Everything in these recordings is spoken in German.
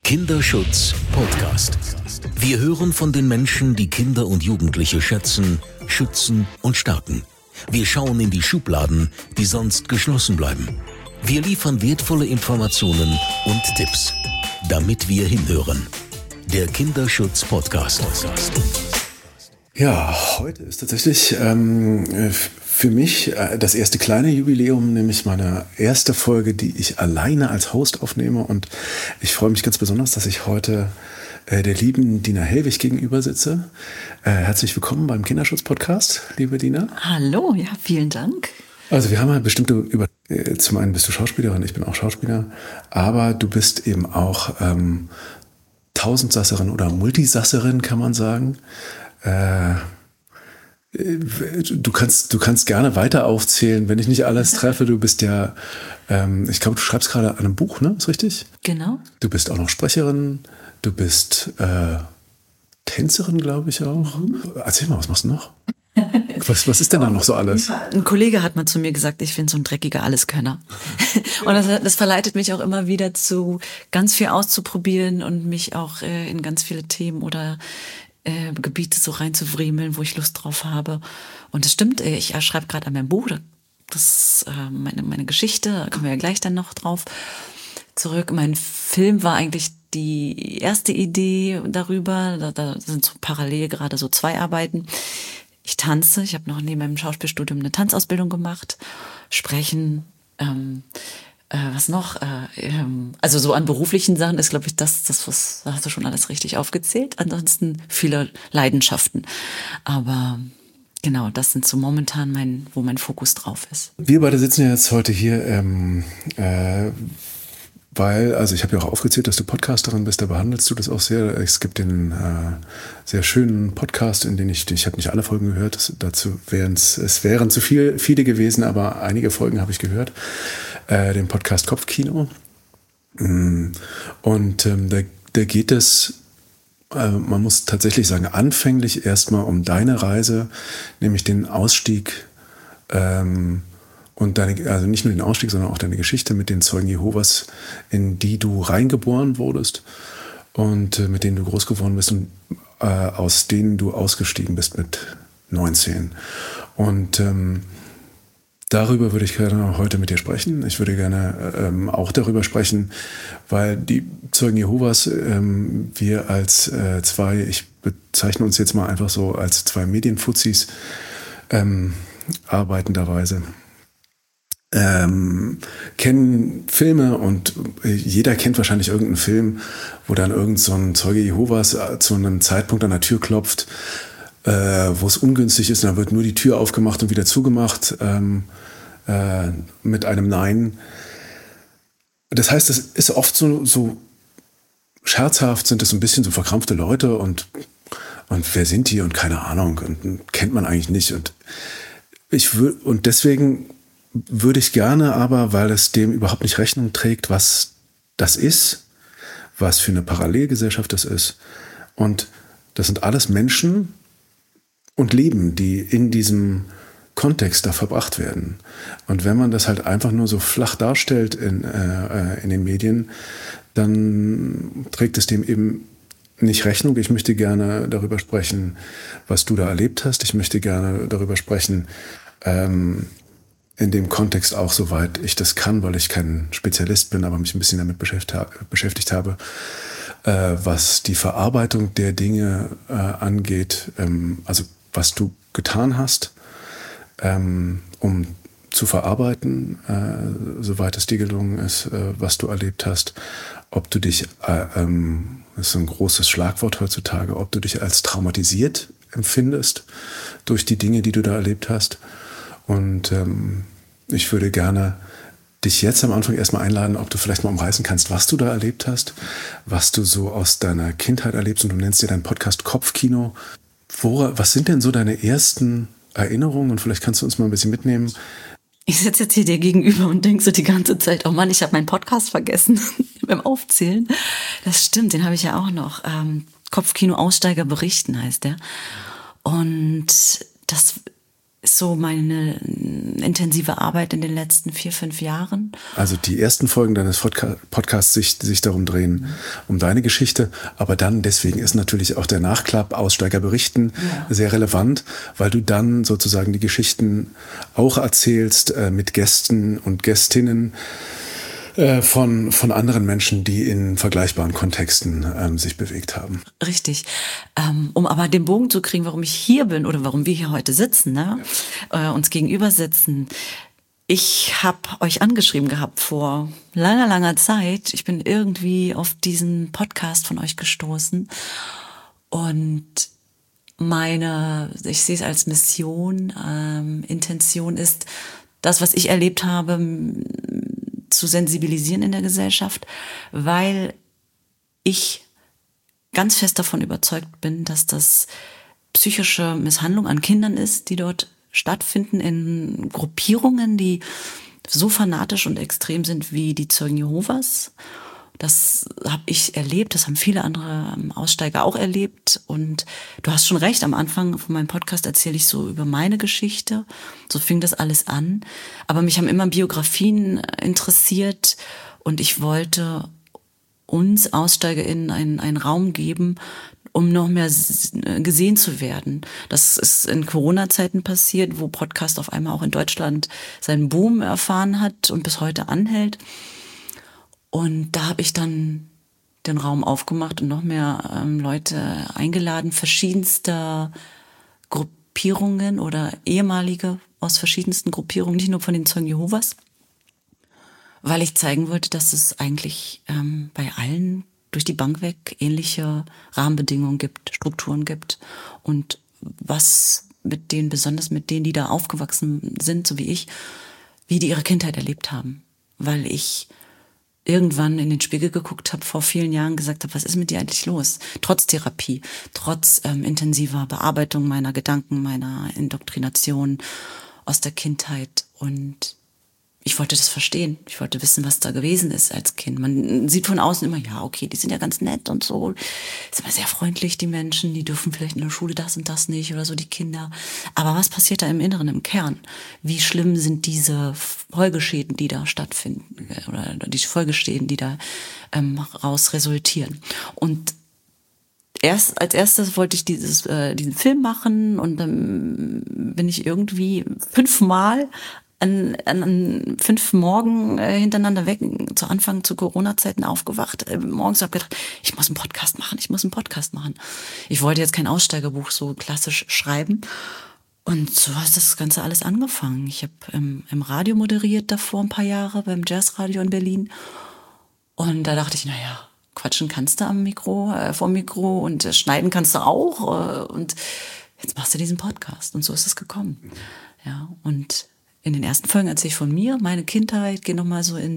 Kinderschutz Podcast. Wir hören von den Menschen, die Kinder und Jugendliche schätzen, schützen und stärken. Wir schauen in die Schubladen, die sonst geschlossen bleiben. Wir liefern wertvolle Informationen und Tipps, damit wir hinhören. Der Kinderschutz Podcast. Ja, heute ist tatsächlich für mich das erste kleine Jubiläum, nämlich meine erste Folge, die ich alleine als Host aufnehme. Und ich freue mich ganz besonders, dass ich heute der lieben Dina Hellwig gegenüber sitze. Herzlich willkommen beim Kinderschutz-Podcast, liebe Dina. Hallo, ja, vielen Dank. Also wir haben ja bestimmte zum einen bist du Schauspielerin, ich bin auch Schauspieler, aber du bist eben auch Tausendsasserin oder Multisasserin, kann man sagen. Du kannst gerne weiter aufzählen, wenn ich nicht alles treffe. Du bist ja, ich glaube, du schreibst gerade an einem Buch, ne? Ist richtig? Genau. Du bist auch noch Sprecherin, du bist Tänzerin, glaube ich auch. Erzähl mal, was machst du noch? Was ist denn da noch so alles? Ein Kollege hat mal zu mir gesagt, ich bin so ein dreckiger Alleskönner. Und das verleitet mich auch immer wieder zu ganz viel auszuprobieren und mich auch in ganz viele Themen oder Gebiete so reinzufriemeln, wo ich Lust drauf habe. Und es stimmt, ich schreibe gerade an meinem Buch, das meine Geschichte, da kommen wir ja gleich dann noch drauf zurück. Mein Film war eigentlich die erste Idee darüber, da sind so parallel gerade so 2 Arbeiten. Ich tanze, ich habe noch neben meinem Schauspielstudium eine Tanzausbildung gemacht, Sprechen, was noch? Also so an beruflichen Sachen ist, glaube ich, das was da hast du schon alles richtig aufgezählt. Ansonsten viele Leidenschaften. Aber genau, das sind so momentan wo mein Fokus drauf ist. Wir beide sitzen ja jetzt heute hier, weil, also ich habe ja auch aufgezählt, dass du Podcasterin bist, da behandelst du das auch sehr. Es gibt den sehr schönen Podcast, in den ich habe nicht alle Folgen gehört, es wären zu viele gewesen, aber einige Folgen habe ich gehört. Den Podcast Kopfkino. Und da geht es, man muss tatsächlich sagen, anfänglich erstmal um deine Reise, nämlich den Ausstieg und also nicht nur den Ausstieg, sondern auch deine Geschichte mit den Zeugen Jehovas, in die du reingeboren wurdest und mit denen du groß geworden bist und aus denen du ausgestiegen bist mit 19. Und darüber würde ich gerne heute mit dir sprechen. Ich würde gerne auch darüber sprechen, weil die Zeugen Jehovas, wir als ich bezeichne uns jetzt mal einfach so als 2 Medienfuzis, arbeitenderweise, kennen Filme und jeder kennt wahrscheinlich irgendeinen Film, wo dann irgend so ein Zeuge Jehovas zu einem Zeitpunkt an der Tür klopft, wo es ungünstig ist, und dann wird nur die Tür aufgemacht und wieder zugemacht mit einem Nein. Das heißt, es ist oft so scherzhaft, sind es ein bisschen so verkrampfte Leute und wer sind die und keine Ahnung und kennt man eigentlich nicht. Und deswegen würde ich gerne aber, weil es dem überhaupt nicht Rechnung trägt, was das ist, was für eine Parallelgesellschaft das ist. Und das sind alles Menschen und Leben, die in diesem Kontext da verbracht werden. Und wenn man das halt einfach nur so flach darstellt in den Medien, dann trägt es dem eben nicht Rechnung. Ich möchte gerne darüber sprechen, was du da erlebt hast. Ich möchte gerne darüber sprechen, in dem Kontext auch, soweit ich das kann, weil ich kein Spezialist bin, aber mich ein bisschen damit beschäftigt habe, was die Verarbeitung der Dinge angeht, also was du getan hast, um zu verarbeiten, soweit es dir gelungen ist, was du erlebt hast, ob du dich, das ist ein großes Schlagwort heutzutage, ob du dich als traumatisiert empfindest durch die Dinge, die du da erlebt hast. Und ich würde gerne dich jetzt am Anfang erstmal einladen, ob du vielleicht mal umreißen kannst, was du da erlebt hast, was du so aus deiner Kindheit erlebst. Und du nennst dir deinen Podcast Kopfkino. Was sind denn so deine ersten Erinnerungen? Und vielleicht kannst du uns mal ein bisschen mitnehmen. Ich sitze jetzt hier dir gegenüber und denke so die ganze Zeit, oh Mann, ich habe meinen Podcast vergessen beim Aufzählen. Das stimmt, den habe ich ja auch noch. Kopfkino Aussteiger berichten heißt der. Und das ist so meine intensive Arbeit in den letzten 4-5 Jahren. Also die ersten Folgen deines Podcasts sich darum drehen, um deine Geschichte, aber dann deswegen ist natürlich auch der Nachklapp Aussteiger berichten sehr relevant, weil du dann sozusagen die Geschichten auch erzählst mit Gästen und Gästinnen von anderen Menschen, die in vergleichbaren Kontexten sich bewegt haben. Richtig. Um aber den Bogen zu kriegen, warum ich hier bin oder warum wir hier heute sitzen, ne? Uns gegenüber sitzen. Ich habe euch angeschrieben gehabt vor langer, langer Zeit. Ich bin irgendwie auf diesen Podcast von euch gestoßen und ich sehe es als Mission, Intention ist, das, was ich erlebt habe, zu sensibilisieren in der Gesellschaft, weil ich ganz fest davon überzeugt bin, dass das psychische Misshandlung an Kindern ist, die dort stattfinden in Gruppierungen, die so fanatisch und extrem sind wie die Zeugen Jehovas. Das habe ich erlebt, das haben viele andere Aussteiger auch erlebt. Und du hast schon recht, am Anfang von meinem Podcast erzähle ich so über meine Geschichte. So fing das alles an. Aber mich haben immer Biografien interessiert und ich wollte uns AussteigerInnen einen Raum geben, um noch mehr gesehen zu werden. Das ist in Corona-Zeiten passiert, wo Podcast auf einmal auch in Deutschland seinen Boom erfahren hat und bis heute anhält. Und da habe ich dann den Raum aufgemacht und noch mehr Leute eingeladen, verschiedenster Gruppierungen oder ehemalige aus verschiedensten Gruppierungen, nicht nur von den Zeugen Jehovas, weil ich zeigen wollte, dass es eigentlich bei allen durch die Bank weg ähnliche Rahmenbedingungen gibt, Strukturen gibt und was mit denen, besonders mit denen, die da aufgewachsen sind, so wie ich, wie die ihre Kindheit erlebt haben, weil ich irgendwann in den Spiegel geguckt habe, vor vielen Jahren gesagt habe, was ist mit dir eigentlich los? Trotz Therapie, trotz intensiver Bearbeitung meiner Gedanken, meiner Indoktrination aus der Kindheit. Und ich wollte das verstehen. Ich wollte wissen, was da gewesen ist als Kind. Man sieht von außen immer, ja, okay, die sind ja ganz nett und so. Ist immer sehr freundlich, die Menschen. Die dürfen vielleicht in der Schule das und das nicht oder so, die Kinder. Aber was passiert da im Inneren, im Kern? Wie schlimm sind diese Folgeschäden, die da stattfinden? Oder die Folgeschäden, die da raus resultieren? Und als erstes wollte ich diesen Film machen und dann bin ich irgendwie 5-mal an 5 Morgen hintereinander weg, zu Anfang zu Corona-Zeiten aufgewacht. Morgens habe ich gedacht, ich muss einen Podcast machen. Ich wollte jetzt kein Aussteigerbuch so klassisch schreiben. Und so hat das Ganze alles angefangen. Ich habe im Radio moderiert davor ein paar Jahre, beim Jazzradio in Berlin. Und da dachte ich, naja, quatschen kannst du vom Mikro und schneiden kannst du auch. Und jetzt machst du diesen Podcast. Und so ist es gekommen. Ja, und in den ersten Folgen erzähle ich von mir, meine Kindheit, gehe nochmal so in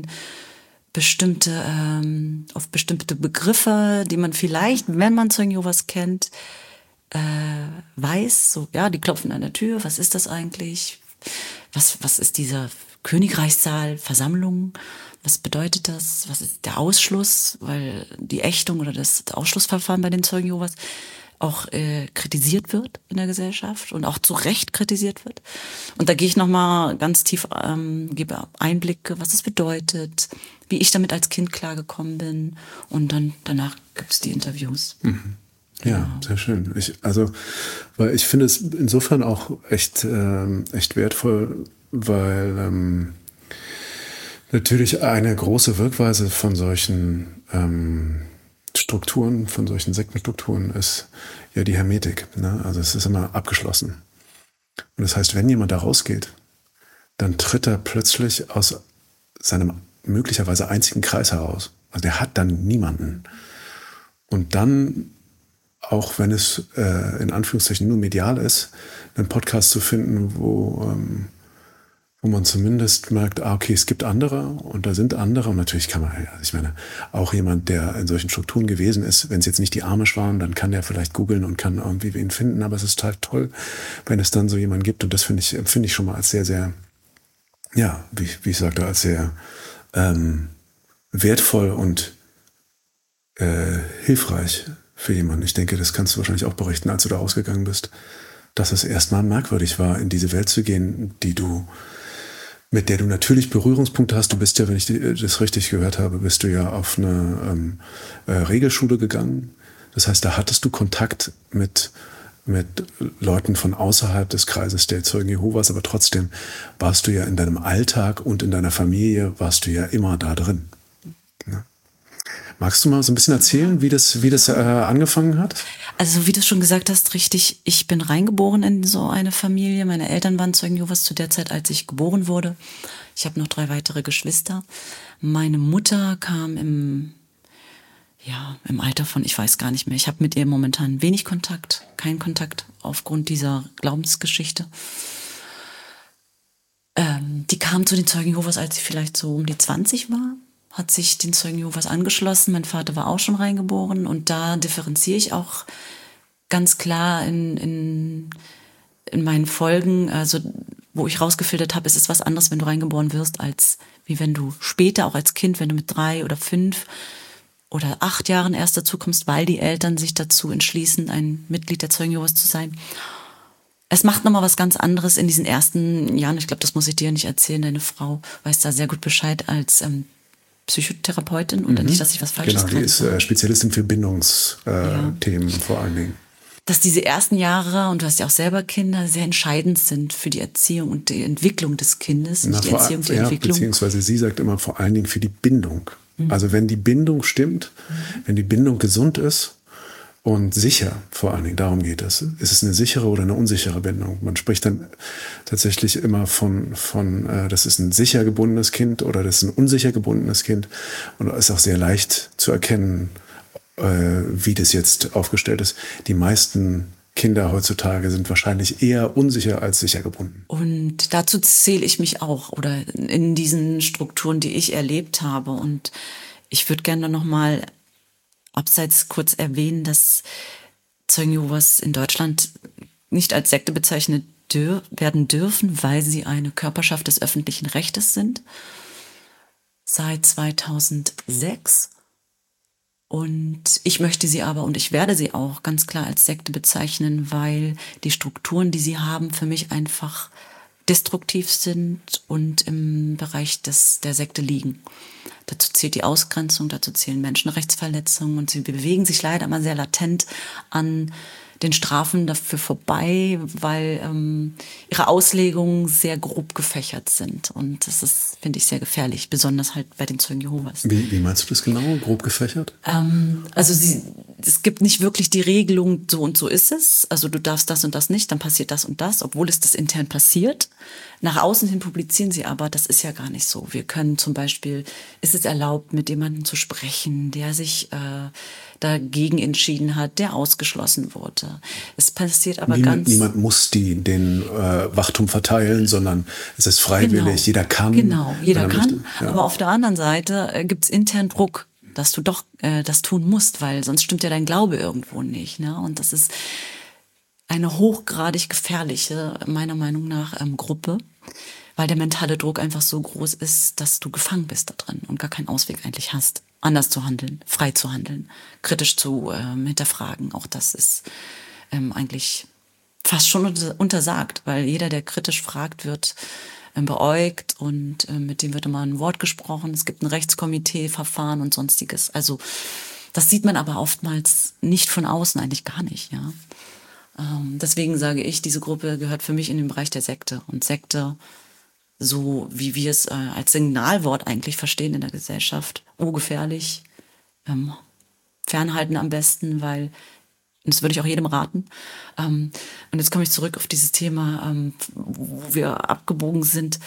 auf bestimmte Begriffe, die man vielleicht, wenn man Zeugen Jehovas kennt, weiß, so, ja, die klopfen an der Tür, was ist das eigentlich? Was ist dieser Königreichssaal, Versammlung? Was bedeutet das? Was ist der Ausschluss? Weil die Ächtung oder das Ausschlussverfahren bei den Zeugen Jehovas auch kritisiert wird in der Gesellschaft und auch zu Recht kritisiert wird. Und da gehe ich nochmal ganz tief, gebe Einblicke, was es bedeutet, wie ich damit als Kind klargekommen bin. Und dann danach gibt es die Interviews. Mhm. Ja, sehr schön. Weil ich finde es insofern auch echt wertvoll, weil natürlich eine große Wirkweise von solchen Strukturen, von solchen Sektenstrukturen ist ja die Hermetik. Ne? Also es ist immer abgeschlossen. Und das heißt, wenn jemand da rausgeht, dann tritt er plötzlich aus seinem möglicherweise einzigen Kreis heraus. Also der hat dann niemanden. Und dann, auch wenn es in Anführungszeichen nur medial ist, einen Podcast zu finden, wo man zumindest merkt, okay, es gibt andere und da sind andere. Und natürlich kann man, also ich meine, auch jemand, der in solchen Strukturen gewesen ist, wenn es jetzt nicht die Amish waren, dann kann der vielleicht googeln und kann irgendwie wen finden. Aber es ist halt toll, wenn es dann so jemanden gibt. Und das empfinde ich schon mal als sehr, sehr, ja, wie ich sagte, als sehr wertvoll und hilfreich für jemanden. Ich denke, das kannst du wahrscheinlich auch berichten, als du da rausgegangen bist, dass es erstmal merkwürdig war, in diese Welt zu gehen, mit der du natürlich Berührungspunkte hast. Du bist ja, wenn ich das richtig gehört habe, bist du ja auf eine Regelschule gegangen. Das heißt, da hattest du Kontakt mit Leuten von außerhalb des Kreises der Zeugen Jehovas, aber trotzdem warst du ja in deinem Alltag und in deiner Familie, warst du ja immer da drin. Ja. Magst du mal so ein bisschen erzählen, wie das angefangen hat? Also wie du schon gesagt hast, richtig, ich bin reingeboren in so eine Familie. Meine Eltern waren Zeugen Jehovas zu der Zeit, als ich geboren wurde. Ich habe noch 3 weitere Geschwister. Meine Mutter kam im Alter von, ich weiß gar nicht mehr. Ich habe mit ihr momentan wenig Kontakt, keinen Kontakt aufgrund dieser Glaubensgeschichte. Die kam zu den Zeugen Jehovas, als sie vielleicht so um die 20 war. Hat sich den Zeugen Jehovas angeschlossen. Mein Vater war auch schon reingeboren und da differenziere ich auch ganz klar in meinen Folgen, also wo ich rausgefiltert habe, es ist was anderes, wenn du reingeboren wirst, als wie wenn du später, auch als Kind, wenn du mit 3 oder 5 oder 8 Jahren erst dazu kommst, weil die Eltern sich dazu entschließen, ein Mitglied der Zeugen Jehovas zu sein. Es macht nochmal was ganz anderes in diesen ersten Jahren. Ich glaube, das muss ich dir nicht erzählen. Deine Frau weiß da sehr gut Bescheid als Psychotherapeutin oder nicht, dass ich was Falsches kann. Genau, die ist Spezialistin für Bindungsthemen vor allen Dingen. Dass diese ersten Jahre, und du hast ja auch selber Kinder, sehr entscheidend sind für die Erziehung und die Entwicklung des Kindes. Nicht die Erziehung, die Entwicklung. Beziehungsweise sie sagt immer vor allen Dingen für die Bindung. Also wenn die Bindung stimmt, wenn die Bindung gesund ist und sicher, vor allen Dingen, darum geht es. Ist es eine sichere oder eine unsichere Bindung? Man spricht dann tatsächlich immer von das ist ein sicher gebundenes Kind oder das ist ein unsicher gebundenes Kind. Und es ist auch sehr leicht zu erkennen, wie das jetzt aufgestellt ist. Die meisten Kinder heutzutage sind wahrscheinlich eher unsicher als sicher gebunden. Und dazu zähle ich mich auch oder in diesen Strukturen, die ich erlebt habe. Und ich würde gerne noch mal abseits kurz erwähnen, dass Zeugen Jehovas in Deutschland nicht als Sekte bezeichnet werden dürfen, weil sie eine Körperschaft des öffentlichen Rechtes sind. Seit 2006. Und ich möchte sie aber und ich werde sie auch ganz klar als Sekte bezeichnen, weil die Strukturen, die sie haben, für mich einfach destruktiv sind und im Bereich der Sekte liegen. Dazu zählt die Ausgrenzung, dazu zählen Menschenrechtsverletzungen und sie bewegen sich leider immer sehr latent an den Strafen dafür vorbei, weil ihre Auslegungen sehr grob gefächert sind. Und das ist, finde ich, sehr gefährlich, besonders halt bei den Zeugen Jehovas. Wie meinst du das genau, grob gefächert? Also es gibt nicht wirklich die Regelung, so und so ist es. Also du darfst das und das nicht, dann passiert das und das, obwohl es das intern passiert. Nach außen hin publizieren sie aber, das ist ja gar nicht so. Wir können zum Beispiel, ist es erlaubt, mit jemandem zu sprechen, der sich dagegen entschieden hat, der ausgeschlossen wurde. Es passiert aber niemand muss den Wachtum verteilen, sondern es ist freiwillig, genau. Jeder kann. Genau, jeder kann. Ja. Aber auf der anderen Seite gibt es intern Druck, dass du doch das tun musst, weil sonst stimmt ja dein Glaube irgendwo nicht. Ne? Und das ist eine hochgradig gefährliche, meiner Meinung nach, Gruppe, weil der mentale Druck einfach so groß ist, dass du gefangen bist da drin und gar keinen Ausweg eigentlich hast, anders zu handeln, frei zu handeln, kritisch zu hinterfragen. Auch das ist eigentlich fast schon untersagt, weil jeder, der kritisch fragt, wird beäugt und mit dem wird immer ein Wort gesprochen. Es gibt ein Rechtskomitee-Verfahren und sonstiges. Also das sieht man aber oftmals nicht von außen, eigentlich gar nicht. Ja. Deswegen sage ich, diese Gruppe gehört für mich in den Bereich der Sekte. Und Sekte, so wie wir es als Signalwort eigentlich verstehen in der Gesellschaft, gefährlich, fernhalten am besten, weil, und das würde ich auch jedem raten. Und jetzt komme ich zurück auf dieses Thema, wo wir abgebogen sind.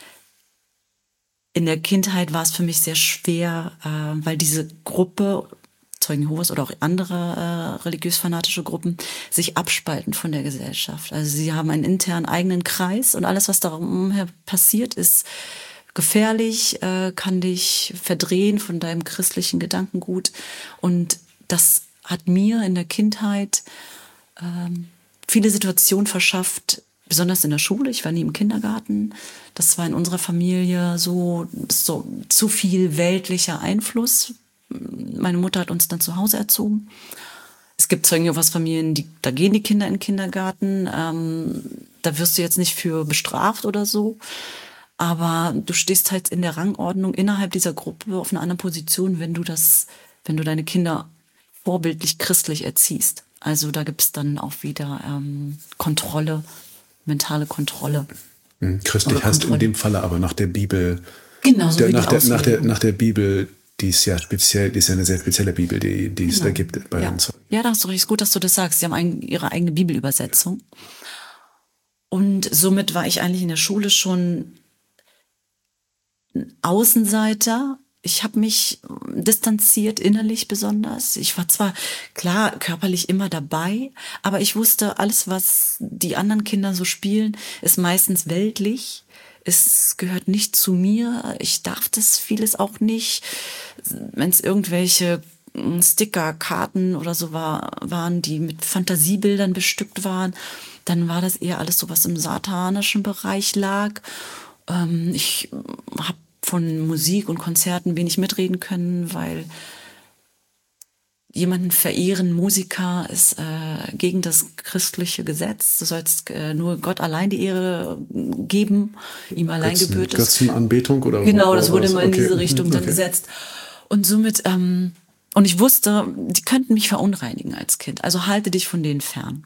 In der Kindheit war es für mich sehr schwer, weil diese Gruppe, Zeugen Jehovas oder auch andere religiös-fanatische Gruppen, sich abspalten von der Gesellschaft. Also sie haben einen internen eigenen Kreis und alles, was darum passiert, ist gefährlich, kann dich verdrehen von deinem christlichen Gedankengut. Und das hat mir in der Kindheit viele Situationen verschafft, besonders in der Schule. Ich war nie im Kindergarten. Das war in unserer Familie so zu viel weltlicher Einfluss. Meine Mutter hat uns dann zu Hause erzogen. gibt Zeugen Jehovas Familien, da gehen die Kinder in den Kindergarten. Da wirst du jetzt nicht für bestraft oder so. Aber du stehst halt in der Rangordnung innerhalb dieser Gruppe auf einer anderen Position, wenn du deine Kinder vorbildlich christlich erziehst. Also da gibt es dann auch wieder Kontrolle, mentale Kontrolle. Christlich heißt in dem Falle aber nach der Bibel. Genau, so nach der Bibel, die ist ja speziell, die ist ja eine sehr spezielle Bibel, die es da gibt bei uns. Ja, da hast du recht. Ist gut, dass du das sagst. Sie haben ihre eigene Bibelübersetzung. Und somit war ich eigentlich in der Schule schon ein Außenseiter. Ich habe mich distanziert, innerlich besonders. Ich war zwar, klar, körperlich immer dabei, aber ich wusste, alles, was die anderen Kinder so spielen, ist meistens weltlich. Es gehört nicht zu mir. Ich darf das vieles auch nicht. Wenn es irgendwelche Sticker, Karten oder so waren, die mit Fantasiebildern bestückt waren, dann war das eher alles so, was im satanischen Bereich lag. Ich habe von Musik und Konzerten wenig mitreden können, weil jemanden verehren, Musiker, ist gegen das christliche Gesetz. Du sollst nur Gott allein die Ehre geben, ihm allein gebührt es. Götzenanbetung oder? Genau, das wurde mal in diese Richtung dann gesetzt. Und somit, und ich wusste, die könnten mich verunreinigen als Kind. Also halte dich von denen fern.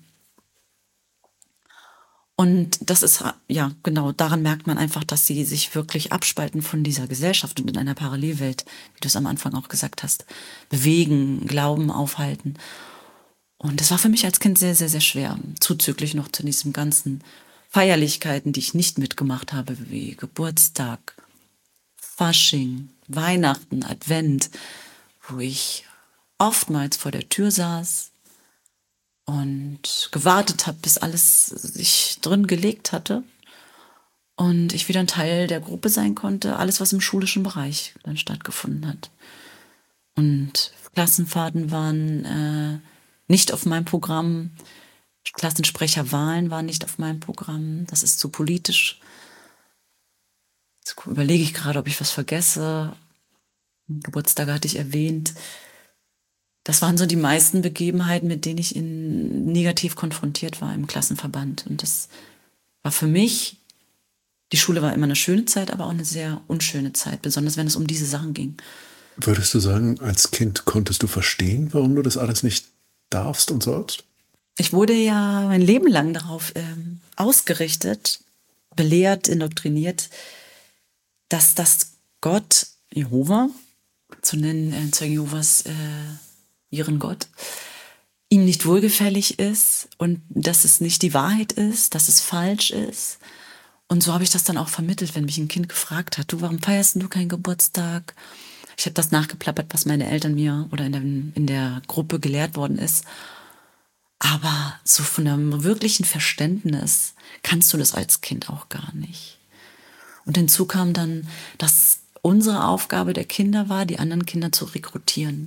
Und das ist, ja, genau, daran merkt man einfach, dass sie sich wirklich abspalten von dieser Gesellschaft und in einer Parallelwelt, wie du es am Anfang auch gesagt hast, bewegen, glauben, aufhalten. Und das war für mich als Kind sehr, sehr, sehr schwer. Zuzüglich noch zu diesen ganzen Feierlichkeiten, die ich nicht mitgemacht habe, wie Geburtstag, Fasching, Weihnachten, Advent, wo ich oftmals vor der Tür saß und gewartet habe, bis alles sich drin gelegt hatte und ich wieder ein Teil der Gruppe sein konnte, alles, was im schulischen Bereich dann stattgefunden hat. Und Klassenfahrten waren nicht auf meinem Programm, Klassensprecherwahlen waren nicht auf meinem Programm, das ist zu politisch. Jetzt überlege ich gerade, ob ich was vergesse. Geburtstage hatte ich erwähnt. Das waren so die meisten Begebenheiten, mit denen ich negativ konfrontiert war im Klassenverband. Und das war für mich, die Schule war immer eine schöne Zeit, aber auch eine sehr unschöne Zeit, besonders wenn es um diese Sachen ging. Würdest du sagen, als Kind konntest du verstehen, warum du das alles nicht darfst und sollst? Ich wurde ja mein Leben lang darauf ausgerichtet, belehrt, indoktriniert, dass das Gott, Jehova, zu nennen, Zeugen Jehovas, ihren Gott, ihm nicht wohlgefällig ist und dass es nicht die Wahrheit ist, dass es falsch ist. Und so habe ich das dann auch vermittelt, wenn mich ein Kind gefragt hat, du, warum feierst du keinen Geburtstag? Ich habe das nachgeplappert, was meine Eltern mir oder in der Gruppe gelehrt worden ist. Aber so von einem wirklichen Verständnis kannst du das als Kind auch gar nicht. Und hinzu kam dann, dass unsere Aufgabe der Kinder war, die anderen Kinder zu rekrutieren.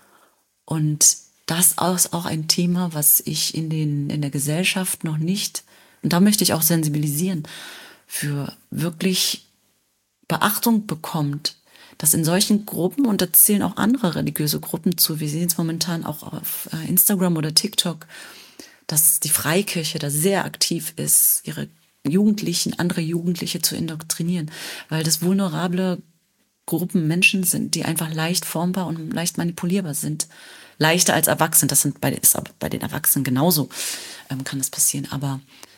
Und das ist auch ein Thema, was ich in der Gesellschaft noch nicht, und da möchte ich auch sensibilisieren, für wirklich Beachtung bekommt, dass in solchen Gruppen, und da zählen auch andere religiöse Gruppen zu, wir sehen es momentan auch auf Instagram oder TikTok, dass die Freikirche da sehr aktiv ist, ihre Jugendlichen, andere Jugendliche zu indoktrinieren, weil das vulnerable Gruppen Menschen sind, die einfach leicht formbar und leicht manipulierbar sind. Leichter als Erwachsene, ist aber bei den Erwachsenen genauso, kann das passieren. Aber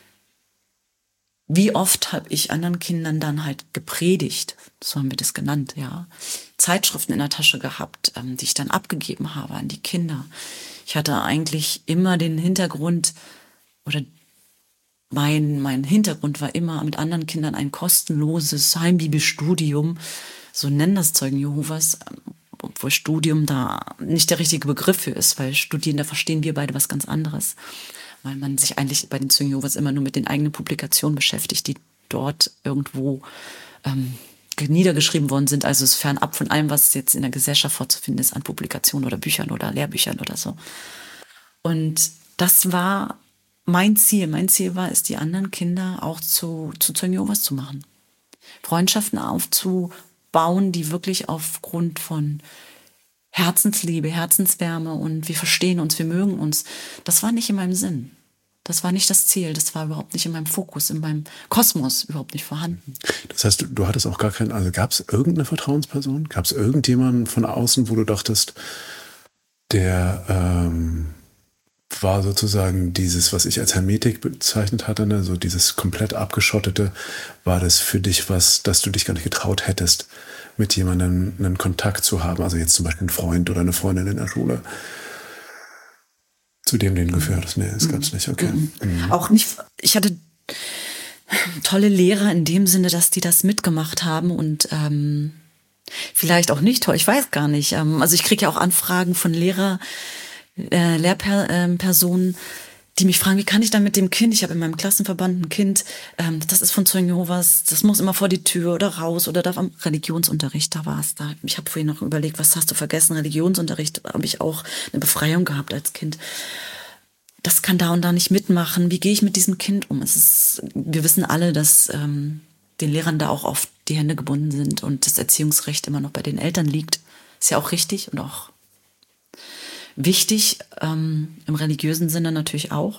wie oft habe ich anderen Kindern dann halt gepredigt, so haben wir das genannt, ja, Zeitschriften in der Tasche gehabt, die ich dann abgegeben habe an die Kinder. Ich hatte eigentlich immer den Hintergrund, oder mein Hintergrund war immer, mit anderen Kindern ein kostenloses Heimbibelstudium, so nennen das Zeugen Jehovas, obwohl Studium da nicht der richtige Begriff für ist, weil Studieren, da verstehen wir beide was ganz anderes. Weil man sich eigentlich bei den Zeugen Jehovas immer nur mit den eigenen Publikationen beschäftigt, die dort irgendwo niedergeschrieben worden sind. Also es ist fernab von allem, was jetzt in der Gesellschaft vorzufinden ist an Publikationen oder Büchern oder Lehrbüchern oder so. Und das war mein Ziel. Mein Ziel war es, die anderen Kinder auch zu Zeugen Jehovas zu machen. Freundschaften aufzubauen, die wirklich aufgrund von Herzensliebe, Herzenswärme und wir verstehen uns, wir mögen uns. Das war nicht in meinem Sinn. Das war nicht das Ziel. Das war überhaupt nicht in meinem Fokus, in meinem Kosmos überhaupt nicht vorhanden. Das heißt, du hattest auch gar keinen, also gab es irgendeine Vertrauensperson? Gab es irgendjemanden von außen, wo du dachtest, der war sozusagen dieses, was ich als Hermetik bezeichnet hatte, ne? So dieses komplett abgeschottete, war das für dich was, dass du dich gar nicht getraut hättest, mit jemandem einen Kontakt zu haben, also jetzt zum Beispiel ein Freund oder eine Freundin in der Schule, zu dem den geführt hast? Nee, das gab's nicht, okay. Auch nicht, ich hatte tolle Lehrer in dem Sinne, dass die das mitgemacht haben und vielleicht auch nicht toll, ich weiß gar nicht. Also ich kriege ja auch Anfragen von Lehrpersonen, die mich fragen, wie kann ich dann mit dem Kind, ich habe in meinem Klassenverband ein Kind, das ist von Zeugen Jehovas, das muss immer vor die Tür oder raus oder darf am Religionsunterricht, da war es da. Ich habe vorhin noch überlegt, was hast du vergessen, Religionsunterricht, habe ich auch eine Befreiung gehabt als Kind. Das kann da und da nicht mitmachen, wie gehe ich mit diesem Kind um? Wir wissen alle, dass den Lehrern da auch oft die Hände gebunden sind und das Erziehungsrecht immer noch bei den Eltern liegt. Ist ja auch richtig und auch wichtig, im religiösen Sinne natürlich auch.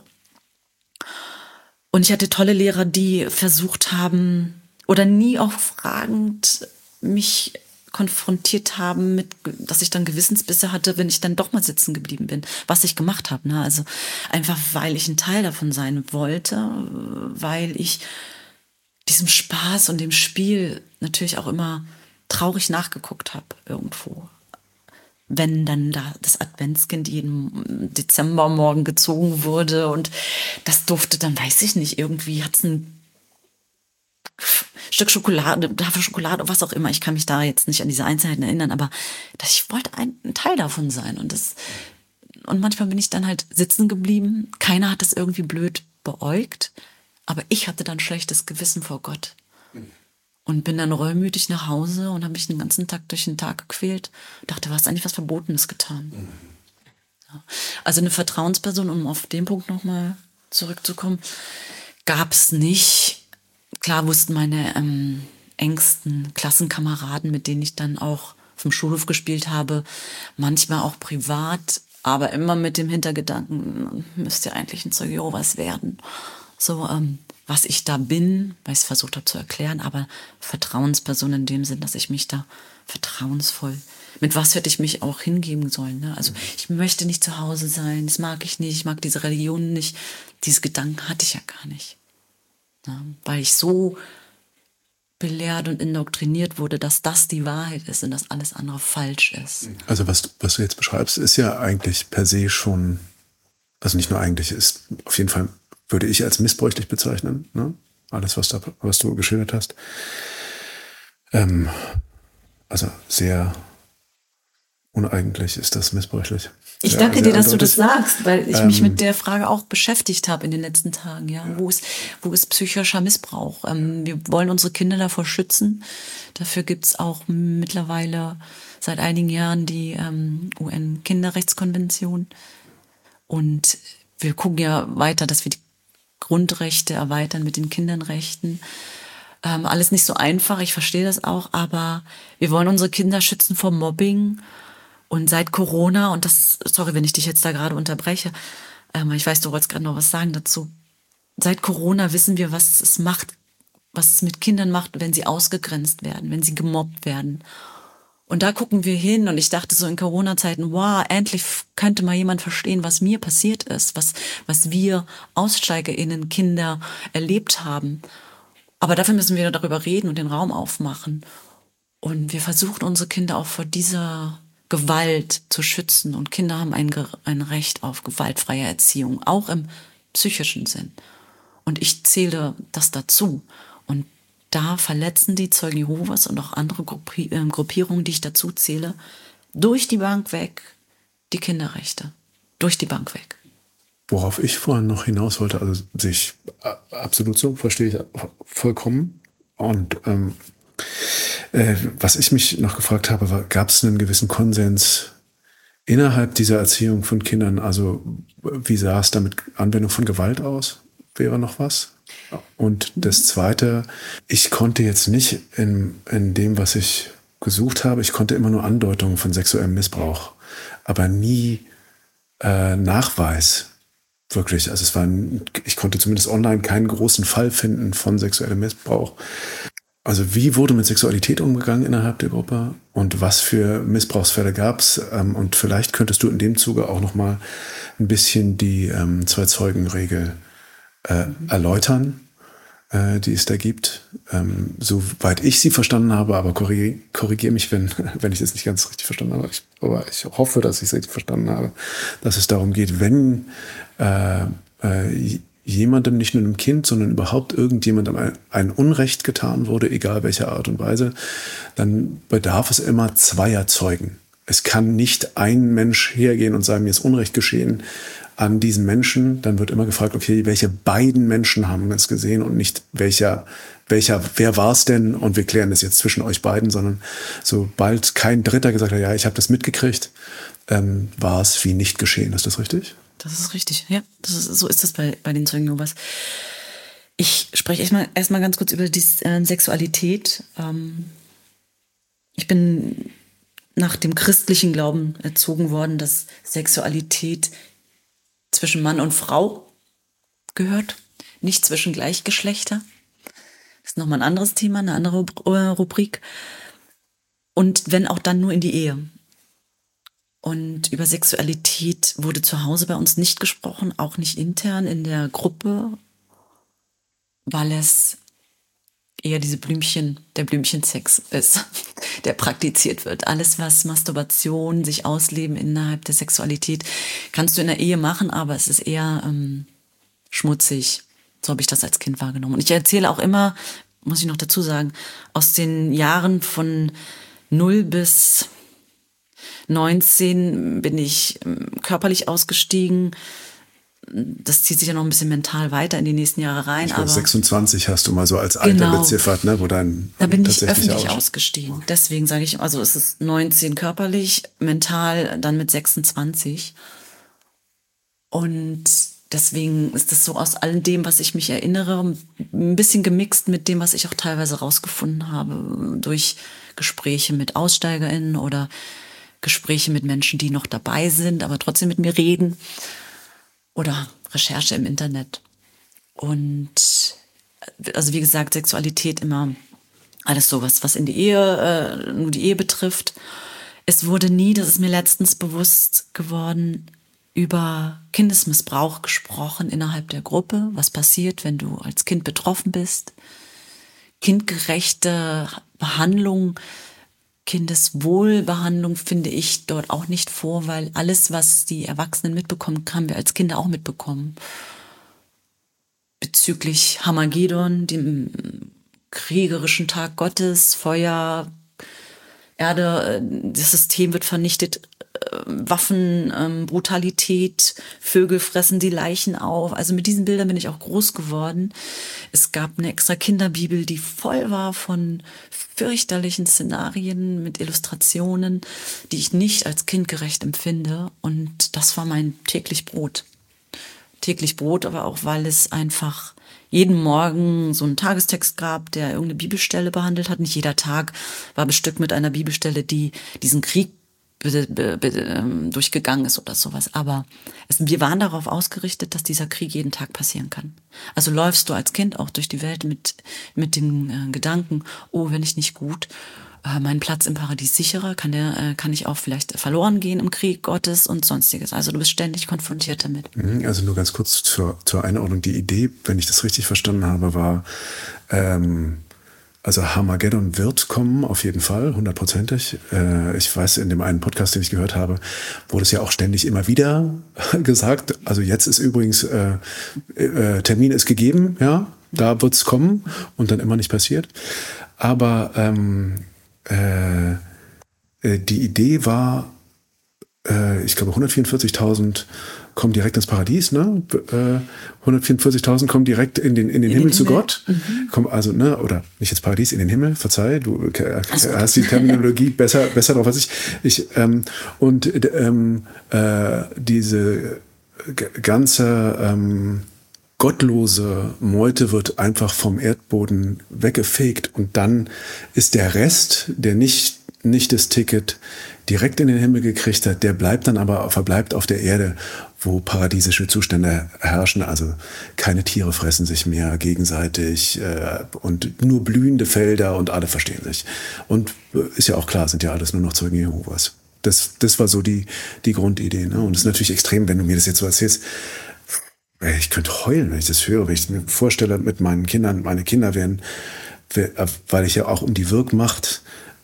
Und ich hatte tolle Lehrer, die versucht haben oder nie auch fragend mich konfrontiert haben mit, dass ich dann Gewissensbisse hatte, wenn ich dann doch mal sitzen geblieben bin, was ich gemacht habe. Ne? Also einfach, weil ich ein Teil davon sein wollte, weil ich diesem Spaß und dem Spiel natürlich auch immer traurig nachgeguckt habe irgendwo. Wenn dann da das Adventskind jeden Dezembermorgen gezogen wurde und das durfte dann, weiß ich nicht, irgendwie hat es ein Stück Schokolade, Tafel Schokolade, was auch immer. Ich kann mich da jetzt nicht an diese Einzelheiten erinnern, aber ich wollte ein Teil davon sein. Und manchmal bin ich dann halt sitzen geblieben. Keiner hat das irgendwie blöd beäugt, aber ich hatte dann schlechtes Gewissen vor Gott. Und bin dann reumütig nach Hause und habe mich den ganzen Tag durch den Tag gequält. Dachte, du hast eigentlich was Verbotenes getan. Ja. Also eine Vertrauensperson, um auf den Punkt nochmal zurückzukommen, gab es nicht. Klar wussten meine engsten Klassenkameraden, mit denen ich dann auch vom Schulhof gespielt habe, manchmal auch privat, aber immer mit dem Hintergedanken, müsste ja eigentlich ein Zeuge Jehovas werden. So, was ich da bin, weil ich es versucht habe zu erklären, aber Vertrauensperson in dem Sinn, dass ich mich da vertrauensvoll, mit was hätte ich mich auch hingeben sollen. Ne? Also ich möchte nicht zu Hause sein, das mag ich nicht, ich mag diese Religion nicht. Diese Gedanken hatte ich ja gar nicht. Ja, weil ich so belehrt und indoktriniert wurde, dass das die Wahrheit ist und dass alles andere falsch ist. Also was du jetzt beschreibst, ist ja eigentlich per se schon, also nicht nur eigentlich, ist auf jeden Fall, würde ich als missbräuchlich bezeichnen, ne? Alles, was du geschildert hast. Also sehr uneigentlich ist das missbräuchlich. Ich danke dir, dass du das sagst, weil ich mich mit der Frage auch beschäftigt habe in den letzten Tagen. Ja, wo ist psychischer Missbrauch? Wir wollen unsere Kinder davor schützen. Dafür gibt's auch mittlerweile seit einigen Jahren die UN-Kinderrechtskonvention. Und wir gucken ja weiter, dass wir die Grundrechte erweitern mit den Kinderrechten. Alles nicht so einfach, ich verstehe das auch, aber wir wollen unsere Kinder schützen vor Mobbing. Und seit Corona, und das, sorry, wenn ich dich jetzt da gerade unterbreche, ich weiß, du wolltest gerade noch was sagen dazu. Seit Corona wissen wir, was es macht, was es mit Kindern macht, wenn sie ausgegrenzt werden, wenn sie gemobbt werden. Und da gucken wir hin und ich dachte so in Corona-Zeiten, wow, endlich könnte mal jemand verstehen, was mir passiert ist, was wir AussteigerInnen, Kinder erlebt haben. Aber dafür müssen wir darüber reden und den Raum aufmachen. Und wir versuchen unsere Kinder auch vor dieser Gewalt zu schützen. Und Kinder haben ein Recht auf gewaltfreie Erziehung, auch im psychischen Sinn. Und ich zähle das dazu. Und da verletzen die Zeugen Jehovas und auch andere Gruppierungen, die ich dazu zähle, durch die Bank weg die Kinderrechte. Durch die Bank weg. Worauf ich vorhin noch hinaus wollte, also sich absolut so, verstehe ich vollkommen. Und was ich mich noch gefragt habe, war, gab es einen gewissen Konsens innerhalb dieser Erziehung von Kindern? Also wie sah es da mit Anwendung von Gewalt aus? Wäre noch was? Und das Zweite, ich konnte jetzt nicht in dem, was ich gesucht habe, ich konnte immer nur Andeutungen von sexuellem Missbrauch, aber nie Nachweis. Wirklich. Also ich konnte zumindest online keinen großen Fall finden von sexuellem Missbrauch. Also wie wurde mit Sexualität umgegangen innerhalb der Gruppe und was für Missbrauchsfälle gab es? Und vielleicht könntest du in dem Zuge auch noch mal ein bisschen die Zwei-Zeugen-Regel erläutern, die es da gibt. Soweit ich sie verstanden habe, aber korrigiere mich, wenn ich das nicht ganz richtig verstanden habe. Aber ich hoffe, dass ich es richtig verstanden habe, dass es darum geht, wenn jemandem, nicht nur einem Kind, sondern überhaupt irgendjemandem ein Unrecht getan wurde, egal welcher Art und Weise, dann bedarf es immer zweier Zeugen. Es kann nicht ein Mensch hergehen und sagen, mir ist Unrecht geschehen an diesen Menschen. Dann wird immer gefragt, okay, welche beiden Menschen haben es gesehen und nicht wer war es denn? Und wir klären das jetzt zwischen euch beiden, sondern sobald kein Dritter gesagt hat, ja, ich habe das mitgekriegt, war es wie nicht geschehen. Ist das richtig? Das ist richtig, ja. So ist das bei den Zeugen Jehovas. Ich spreche erstmal ganz kurz über die Sexualität. Ich bin nach dem christlichen Glauben erzogen worden, dass Sexualität zwischen Mann und Frau gehört, nicht zwischen Gleichgeschlechter. Das ist nochmal ein anderes Thema, eine andere Rubrik. Und wenn auch dann nur in die Ehe. Und über Sexualität wurde zu Hause bei uns nicht gesprochen, auch nicht intern in der Gruppe, weil es eher der Blümchensex ist, der praktiziert wird. Alles, was Masturbation, sich ausleben innerhalb der Sexualität, kannst du in der Ehe machen, aber es ist eher schmutzig. So habe ich das als Kind wahrgenommen. Und ich erzähle auch immer, muss ich noch dazu sagen, aus den Jahren von 0 bis 19 bin ich körperlich ausgestiegen. Das zieht sich ja noch ein bisschen mental weiter in die nächsten Jahre rein. Aber 26 hast du mal so als Alter beziffert, ne? Wo dann da bin ich öffentlich ausgestiegen. Deswegen sage ich, also es ist 19 körperlich, mental dann mit 26. Und deswegen ist das so aus all dem, was ich mich erinnere, ein bisschen gemixt mit dem, was ich auch teilweise rausgefunden habe durch Gespräche mit AussteigerInnen oder Gespräche mit Menschen, die noch dabei sind, aber trotzdem mit mir reden oder Recherche im Internet. Und also wie gesagt, Sexualität immer alles sowas, was in die Ehe, nur die Ehe betrifft. Es wurde nie, das ist mir letztens bewusst geworden, über Kindesmissbrauch gesprochen innerhalb der Gruppe. Was passiert, wenn du als Kind betroffen bist? Kindgerechte Behandlung, Kindeswohlbehandlung finde ich dort auch nicht vor, weil alles, was die Erwachsenen mitbekommen, haben wir als Kinder auch mitbekommen. Bezüglich Hamagedon, dem kriegerischen Tag Gottes, Feuer, Erde, das System wird vernichtet, Waffen, Brutalität, Vögel fressen die Leichen auf. Also mit diesen Bildern bin ich auch groß geworden. Es gab eine extra Kinderbibel, die voll war von fürchterlichen Szenarien mit Illustrationen, die ich nicht als kindgerecht empfinde. Und das war mein täglich Brot. Täglich Brot, aber auch, weil es einfach jeden Morgen so einen Tagestext gab, der irgendeine Bibelstelle behandelt hat. Nicht jeder Tag war bestückt mit einer Bibelstelle, die diesen Krieg durchgegangen ist oder sowas. Aber wir waren darauf ausgerichtet, dass dieser Krieg jeden Tag passieren kann. Also läufst du als Kind auch durch die Welt mit dem Gedanken, oh, wenn ich nicht gut, meinen Platz im Paradies sichere, kann ich auch vielleicht verloren gehen im Krieg Gottes und sonstiges. Also du bist ständig konfrontiert damit. Also nur ganz kurz zur Einordnung. Die Idee, wenn ich das richtig verstanden habe, war, also Harmageddon wird kommen, auf jeden Fall, 100%. Ich weiß, in dem einen Podcast, den ich gehört habe, wurde es ja auch ständig immer wieder gesagt. Also jetzt ist übrigens, Termin ist gegeben, ja, da wird es kommen und dann immer nicht passiert. Aber die Idee war, ich glaube 144.000 kommen direkt ins Paradies, ne? 144.000 kommen direkt in den Himmel zu Gott. Kommen also, ne, oder nicht ins Paradies, in den Himmel, verzeih, du hast die Terminologie besser drauf als ich. Diese ganze gottlose Meute wird einfach vom Erdboden weggefegt und dann ist der Rest, der nicht nicht das Ticket direkt in den Himmel gekriegt hat, der verbleibt auf der Erde, wo paradiesische Zustände herrschen. Also keine Tiere fressen sich mehr gegenseitig und nur blühende Felder und alle verstehen sich. Und ist ja auch klar, sind ja alles nur noch Zeugen Jehovas. Das war so die Grundidee. Ne? Und es ist natürlich extrem, wenn du mir das jetzt so erzählst. Ich könnte heulen, wenn ich das höre, wenn ich mir vorstelle, mit meinen Kindern, meine Kinder werden, weil ich ja auch um die Wirkmacht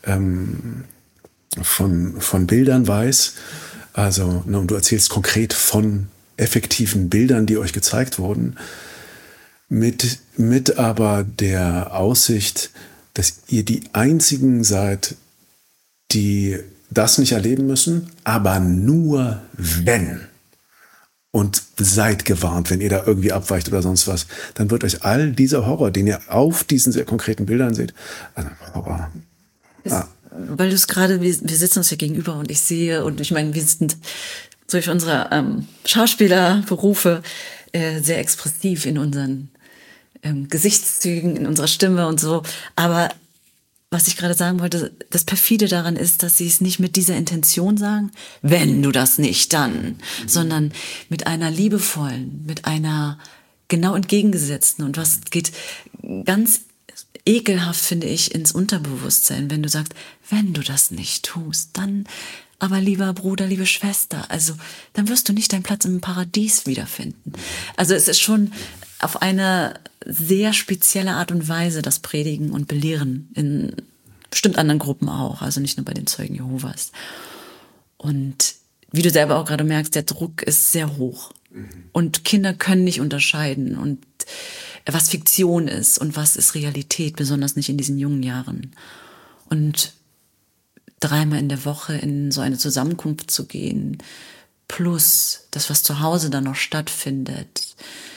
von Bildern weiß. Also, ne, und du erzählst konkret von effektiven Bildern, die euch gezeigt wurden, mit aber der Aussicht, dass ihr die Einzigen seid, die das nicht erleben müssen, aber nur wenn. Und seid gewarnt, wenn ihr da irgendwie abweicht oder sonst was, dann wird euch all dieser Horror, den ihr auf diesen sehr konkreten Bildern seht, also Horror. Weil du es gerade, wir sitzen uns hier gegenüber und ich sehe, und ich meine, wir sind durch unsere Schauspielerberufe sehr expressiv in unseren Gesichtszügen, in unserer Stimme und so. Aber was ich gerade sagen wollte, das Perfide daran ist, dass sie es nicht mit dieser Intention sagen, wenn du das nicht, dann, sondern mit einer liebevollen, mit einer genau entgegengesetzten. Und was geht ganz ekelhaft, finde ich, ins Unterbewusstsein, wenn du sagst, wenn du das nicht tust, dann, aber lieber Bruder, liebe Schwester, also dann wirst du nicht deinen Platz im Paradies wiederfinden. Also es ist schon auf eine sehr spezielle Art und Weise das Predigen und Belehren in bestimmt anderen Gruppen auch, also nicht nur bei den Zeugen Jehovas. Und wie du selber auch gerade merkst, der Druck ist sehr hoch. Und Kinder können nicht unterscheiden und was Fiktion ist und was ist Realität, besonders nicht in diesen jungen Jahren. Und 3-mal in der Woche in so eine Zusammenkunft zu gehen, plus das, was zu Hause dann noch stattfindet,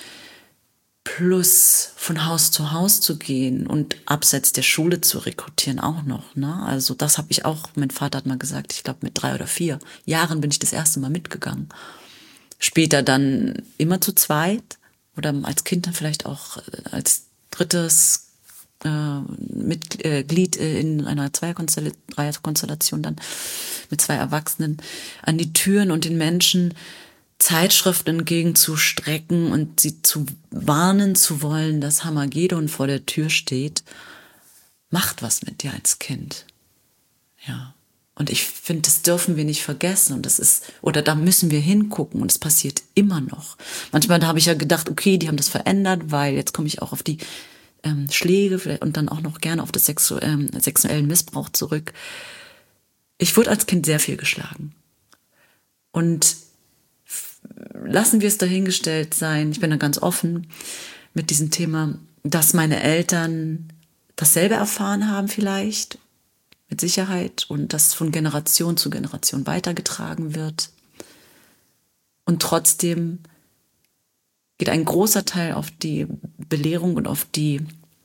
plus von Haus zu Haus zu gehen und abseits der Schule zu rekrutieren auch noch. Ne? Also das habe ich auch, mein Vater hat mal gesagt, ich glaube mit 3 oder 4 Jahren bin ich das erste Mal mitgegangen. Später dann immer zu zweit oder als Kind dann vielleicht auch als drittes Mitglied in einer Dreierkonstellation dann mit 2 Erwachsenen an die Türen und den Menschen Zeitschriften entgegenzustrecken und sie zu warnen zu wollen, dass Hamagedon vor der Tür steht, macht was mit dir als Kind. Ja. Und ich finde, das dürfen wir nicht vergessen und das ist, oder da müssen wir hingucken und es passiert immer noch. Manchmal habe ich ja gedacht, okay, die haben das verändert, weil jetzt komme ich auch auf die Schläge und dann auch noch gerne auf das sexuellen Missbrauch zurück. Ich wurde als Kind sehr viel geschlagen. Und lassen wir es dahingestellt sein, ich bin da ganz offen mit diesem Thema, dass meine Eltern dasselbe erfahren haben vielleicht, mit Sicherheit, und das von Generation zu Generation weitergetragen wird. Und trotzdem geht ein großer Teil auf die Belehrung und auf die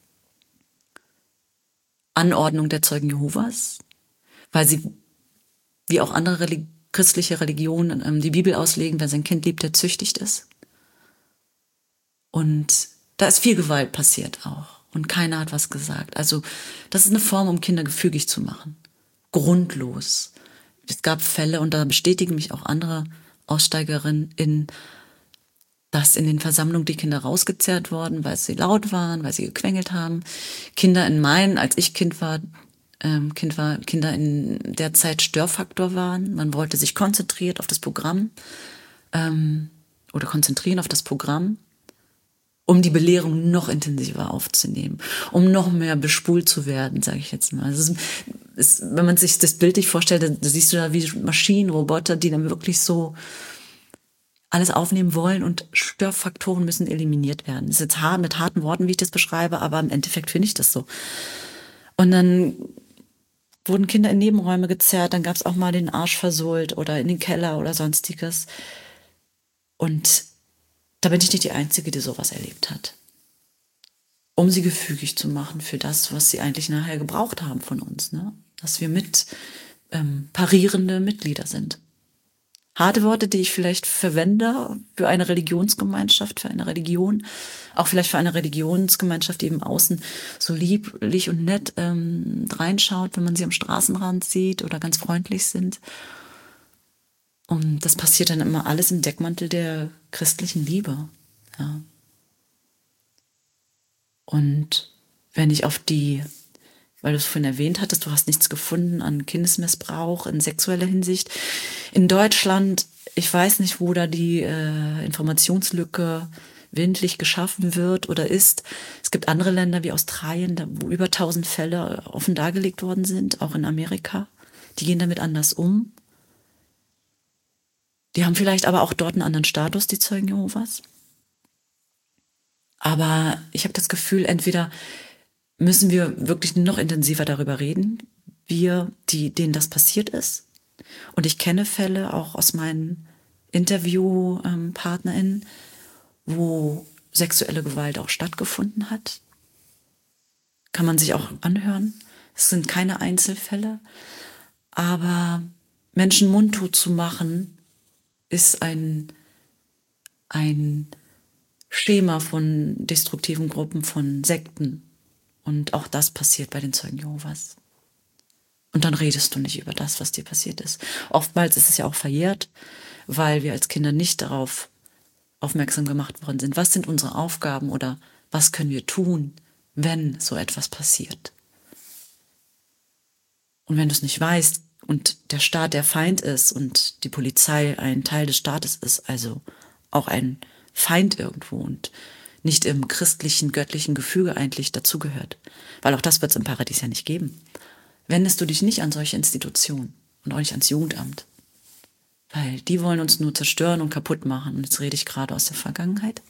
Anordnung der Zeugen Jehovas, weil sie, wie auch andere christliche Religionen, die Bibel auslegen, wer sein Kind liebt, der züchtigt ist. Und da ist viel Gewalt passiert auch. Und keiner hat was gesagt. Also das ist eine Form, um Kinder gefügig zu machen. Grundlos. Es gab Fälle, und da bestätigen mich auch andere Aussteigerinnen, dass in den Versammlungen die Kinder rausgezerrt wurden, weil sie laut waren, weil sie gequengelt haben. Kinder als ich Kind war, Kinder in der Zeit Störfaktor waren. Man wollte sich konzentrieren auf das Programm, um die Belehrung noch intensiver aufzunehmen, um noch mehr bespult zu werden, sage ich jetzt mal. Also wenn man sich das bildlich vorstellt, da siehst du da wie Maschinen, Roboter, die dann wirklich so alles aufnehmen wollen und Störfaktoren müssen eliminiert werden. Das ist jetzt mit harten Worten, wie ich das beschreibe, aber im Endeffekt finde ich das so. Und dann wurden Kinder in Nebenräume gezerrt, dann gab es auch mal den Arsch versohlt oder in den Keller oder sonstiges. Und da bin ich nicht die Einzige, die sowas erlebt hat. Um sie gefügig zu machen für das, was sie eigentlich nachher gebraucht haben von uns. Ne? Dass wir mit parierende Mitglieder sind. harte Worte, die ich vielleicht verwende für eine Religionsgemeinschaft, für eine Religion, auch vielleicht für eine Religionsgemeinschaft, die im Außen so lieblich und nett reinschaut, wenn man sie am Straßenrand sieht oder ganz freundlich sind. Und das passiert dann immer alles im Deckmantel der christlichen Liebe. Ja. Und wenn ich auf weil du es vorhin erwähnt hattest, du hast nichts gefunden an Kindesmissbrauch in sexueller Hinsicht. In Deutschland, ich weiß nicht, wo da die Informationslücke willentlich geschaffen wird oder ist. Es gibt andere Länder wie Australien, wo über 1000 Fälle offen dargelegt worden sind, auch in Amerika. Die gehen damit anders um. Die haben vielleicht aber auch dort einen anderen Status, die Zeugen Jehovas. Aber ich habe das Gefühl, entweder müssen wir wirklich noch intensiver darüber reden, denen das passiert ist. Und ich kenne Fälle auch aus meinen InterviewpartnerInnen, wo sexuelle Gewalt auch stattgefunden hat. Kann man sich auch anhören. Es sind keine Einzelfälle. Aber Menschen mundtot zu machen, ist ein Schema von destruktiven Gruppen, von Sekten. Und auch das passiert bei den Zeugen Jehovas. Und dann redest du nicht über das, was dir passiert ist. Oftmals ist es ja auch verjährt, weil wir als Kinder nicht darauf aufmerksam gemacht worden sind. Was sind unsere Aufgaben oder was können wir tun, wenn so etwas passiert? Und wenn du es nicht weißt und der Staat der Feind ist und die Polizei ein Teil des Staates ist, also auch ein Feind irgendwo und nicht im christlichen, göttlichen Gefüge eigentlich dazugehört. Weil auch das wird es im Paradies ja nicht geben. Wendest du dich nicht an solche Institutionen und auch nicht ans Jugendamt. Weil die wollen uns nur zerstören und kaputt machen. Und jetzt rede ich gerade aus der Vergangenheit.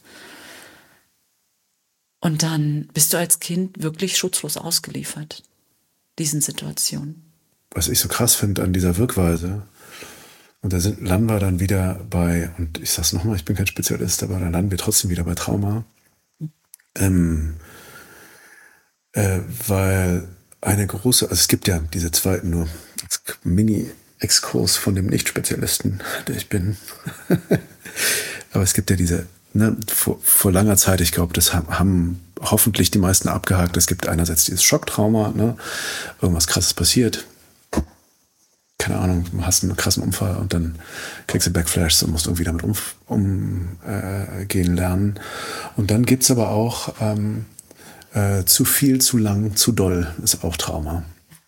Und dann bist du als Kind wirklich schutzlos ausgeliefert, diesen Situationen. Was ich so krass finde an dieser Wirkweise, und da landen wir dann wieder bei, und ich sag's nochmal, ich bin kein Spezialist, aber dann landen wir trotzdem wieder bei Trauma. Weil eine große, also es gibt ja diese zweiten nur als Mini-Exkurs von dem Nicht-Spezialisten, der ich bin. Aber es gibt ja diese, vor langer Zeit, ich glaube, das haben hoffentlich die meisten abgehakt. Es gibt einerseits dieses Schocktrauma, irgendwas Krasses passiert. Keine Ahnung, du hast einen krassen Unfall und dann kriegst du Backflashes und musst irgendwie damit umgehen lernen. Und dann gibt's aber auch zu viel, zu lang, zu doll ist auch Trauma.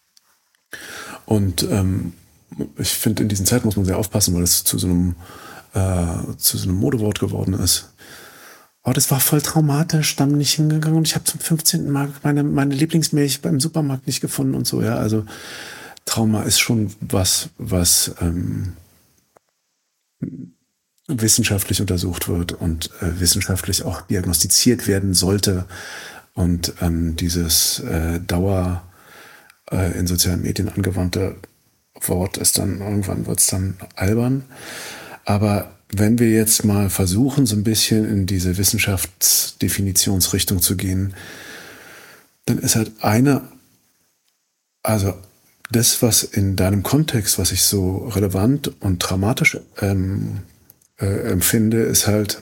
Und ich finde, in diesen Zeiten muss man sehr aufpassen, weil es zu so einem Modewort geworden ist. Oh, das war voll traumatisch, da bin ich hingegangen und ich habe zum 15. Mal meine Lieblingsmilch beim Supermarkt nicht gefunden und so, ja, also Trauma ist schon was wissenschaftlich untersucht wird und wissenschaftlich auch diagnostiziert werden sollte. Und dieses Dauer in sozialen Medien angewandte Wort ist dann, irgendwann wird es dann albern. Aber wenn wir jetzt mal versuchen, so ein bisschen in diese Wissenschaftsdefinitionsrichtung zu gehen, dann ist halt das, was in deinem Kontext, was ich so relevant und dramatisch empfinde, ist halt,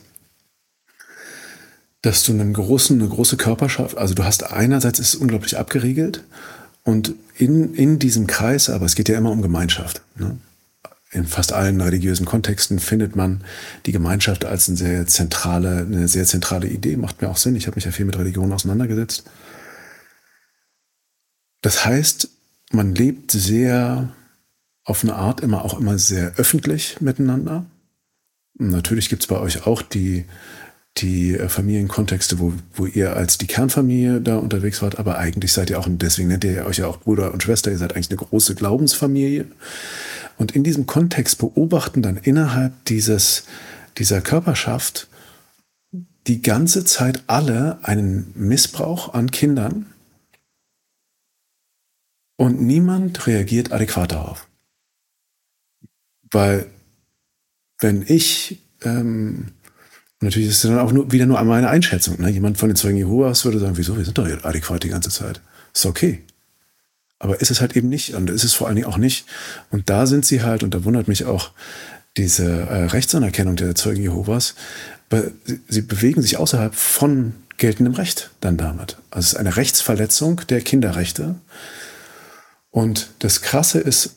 dass du eine große Körperschaft, also du hast einerseits ist es unglaublich abgeriegelt und in diesem Kreis, aber es geht ja immer um Gemeinschaft. Ne? In fast allen religiösen Kontexten findet man die Gemeinschaft als eine sehr zentrale Idee. Macht mir auch Sinn. Ich habe mich ja viel mit Religion auseinandergesetzt. Das heißt, man lebt sehr auf eine Art immer sehr öffentlich miteinander. Und natürlich gibt es bei euch auch die Familienkontexte, wo ihr als die Kernfamilie da unterwegs wart, aber eigentlich seid ihr auch, und deswegen nennt ihr euch ja auch Bruder und Schwester, ihr seid eigentlich eine große Glaubensfamilie. Und in diesem Kontext beobachten dann innerhalb dieser Körperschaft die ganze Zeit alle einen Missbrauch an Kindern und niemand reagiert adäquat darauf. Weil wenn ich natürlich ist es dann auch wieder nur meine Einschätzung. Ne? Jemand von den Zeugen Jehovas würde sagen, wieso, wir sind doch adäquat die ganze Zeit. Ist okay. Aber ist es halt eben nicht und ist es vor allen Dingen auch nicht. Und da sind sie halt, und da wundert mich auch Rechtsanerkennung der Zeugen Jehovas, sie bewegen sich außerhalb von geltendem Recht dann damit. Also es ist eine Rechtsverletzung der Kinderrechte. Und das Krasse ist,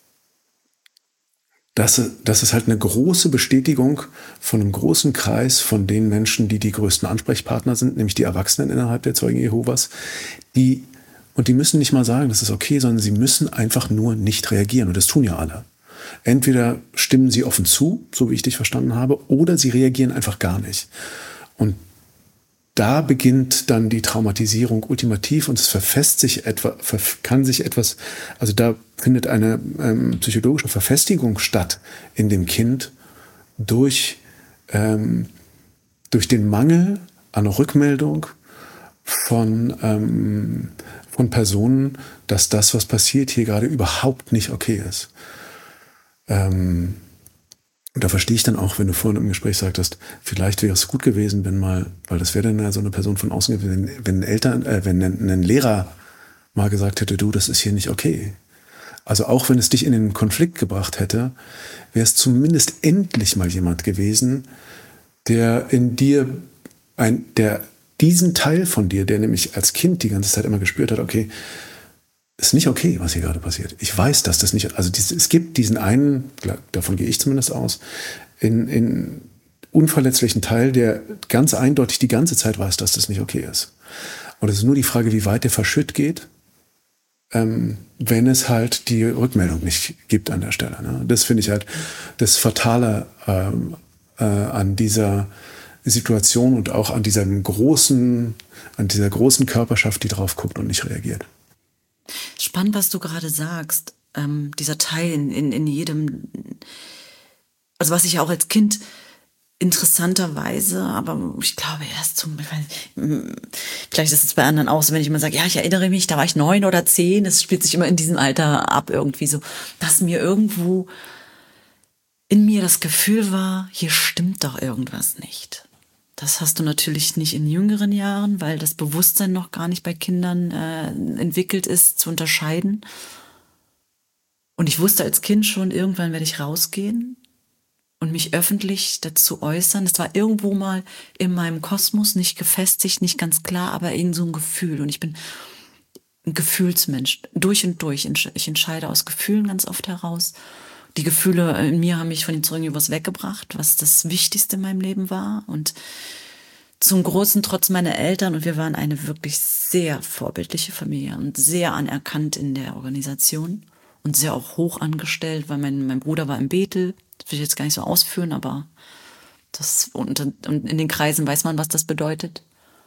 dass es halt eine große Bestätigung von einem großen Kreis von den Menschen, die größten Ansprechpartner sind, nämlich die Erwachsenen innerhalb der Zeugen Jehovas, die müssen nicht mal sagen, das ist okay, sondern sie müssen einfach nur nicht reagieren. Und das tun ja alle. Entweder stimmen sie offen zu, so wie ich dich verstanden habe, oder sie reagieren einfach gar nicht. Und da beginnt dann die Traumatisierung ultimativ und es also da findet eine psychologische Verfestigung statt in dem Kind durch den Mangel an Rückmeldung von Personen, dass das, was passiert, hier gerade überhaupt nicht okay ist. Und da verstehe ich dann auch, wenn du vorhin im Gespräch sagtest, vielleicht wäre es gut gewesen, weil das wäre dann ja so eine Person von außen gewesen, wenn ein Lehrer mal gesagt hätte, du, das ist hier nicht okay. Also auch wenn es dich in den Konflikt gebracht hätte, wäre es zumindest endlich mal jemand gewesen, der in dir der diesen Teil von dir, der nämlich als Kind die ganze Zeit immer gespürt hat, okay, ist nicht okay, was hier gerade passiert. Ich weiß, dass das nicht, also es gibt diesen einen, davon gehe ich zumindest aus, in unverletzlichen Teil, der ganz eindeutig die ganze Zeit weiß, dass das nicht okay ist. Und es ist nur die Frage, wie weit der verschütt geht, wenn es halt die Rückmeldung nicht gibt an der Stelle. Ne? Das finde ich halt das Fatale an dieser Situation und auch an dieser großen Körperschaft, die drauf guckt und nicht reagiert. Spannend, was du gerade sagst. Dieser Teil in jedem, also was ich auch als Kind interessanterweise, aber ich glaube vielleicht ist es bei anderen auch so, wenn ich immer sage, ja, ich erinnere mich, da war ich 9 oder 10, es spielt sich immer in diesem Alter ab irgendwie so, dass mir irgendwo in mir das Gefühl war, hier stimmt doch irgendwas nicht. Das hast du natürlich nicht in jüngeren Jahren, weil das Bewusstsein noch gar nicht bei Kindern entwickelt ist, zu unterscheiden. Und ich wusste als Kind schon, irgendwann werde ich rausgehen und mich öffentlich dazu äußern. Das war irgendwo mal in meinem Kosmos, nicht gefestigt, nicht ganz klar, aber irgend so ein Gefühl. Und ich bin ein Gefühlsmensch, durch und durch. Ich entscheide aus Gefühlen ganz oft heraus. Die Gefühle in mir haben mich von den Zeugen Jehovas weggebracht, was das Wichtigste in meinem Leben war. Und zum großen Trotz meiner Eltern, und wir waren eine wirklich sehr vorbildliche Familie und sehr anerkannt in der Organisation und sehr auch hoch angestellt, weil mein Bruder war im Bethel. Das will ich jetzt gar nicht so ausführen, aber und in den Kreisen weiß man, was das bedeutet.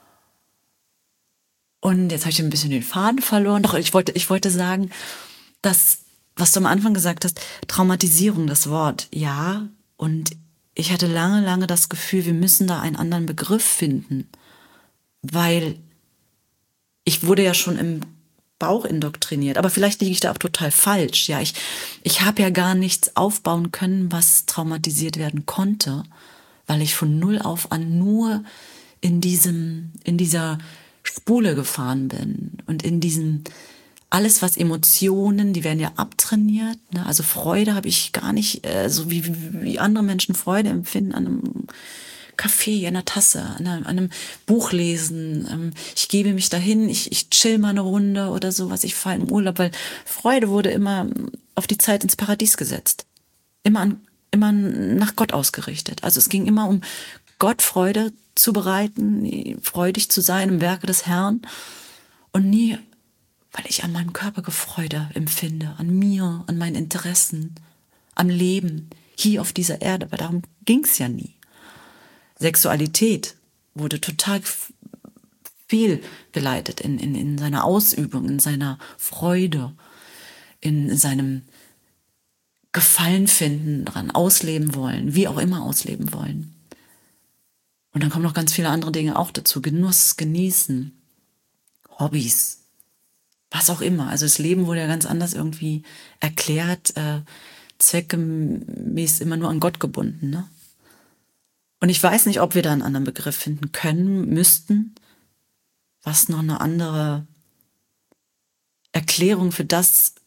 Und jetzt habe ich ein bisschen den Faden verloren. Doch, ich wollte sagen, dass, was du am Anfang gesagt hast, Traumatisierung, das Wort, ja. Und ich hatte lange das Gefühl, wir müssen da einen anderen Begriff finden. Weil ich wurde ja schon im Bauch indoktriniert. Aber vielleicht liege ich da auch total falsch. Ja, ich habe ja gar nichts aufbauen können, was traumatisiert werden konnte, weil ich von null auf an nur in dieser Spule gefahren bin und in diesem alles, was Emotionen, die werden ja abtrainiert. Ne? Also Freude habe ich gar nicht, so wie andere Menschen Freude empfinden an einem Kaffee, einer Tasse, an einem Buch lesen. Ich gebe mich dahin, ich chill mal eine Runde oder sowas. Ich fahre im Urlaub, weil Freude wurde immer auf die Zeit ins Paradies gesetzt. Immer nach Gott ausgerichtet. Also es ging immer um Gott Freude zu bereiten, freudig zu sein im Werke des Herrn und nie, weil ich an meinem Körper Freude empfinde, an mir, an meinen Interessen, am Leben, hier auf dieser Erde, weil darum ging es ja nie. Sexualität wurde total viel geleitet in seiner Ausübung, in seiner Freude, in seinem Gefallen finden, dran ausleben wollen, wie auch immer ausleben wollen. Und dann kommen noch ganz viele andere Dinge auch dazu. Genuss, Genießen, Hobbys, was auch immer. Also das Leben wurde ja ganz anders irgendwie erklärt, zweckgemäß immer nur an Gott gebunden. Ne? Und ich weiß nicht, ob wir da einen anderen Begriff finden können, müssten, was noch eine andere Erklärung für das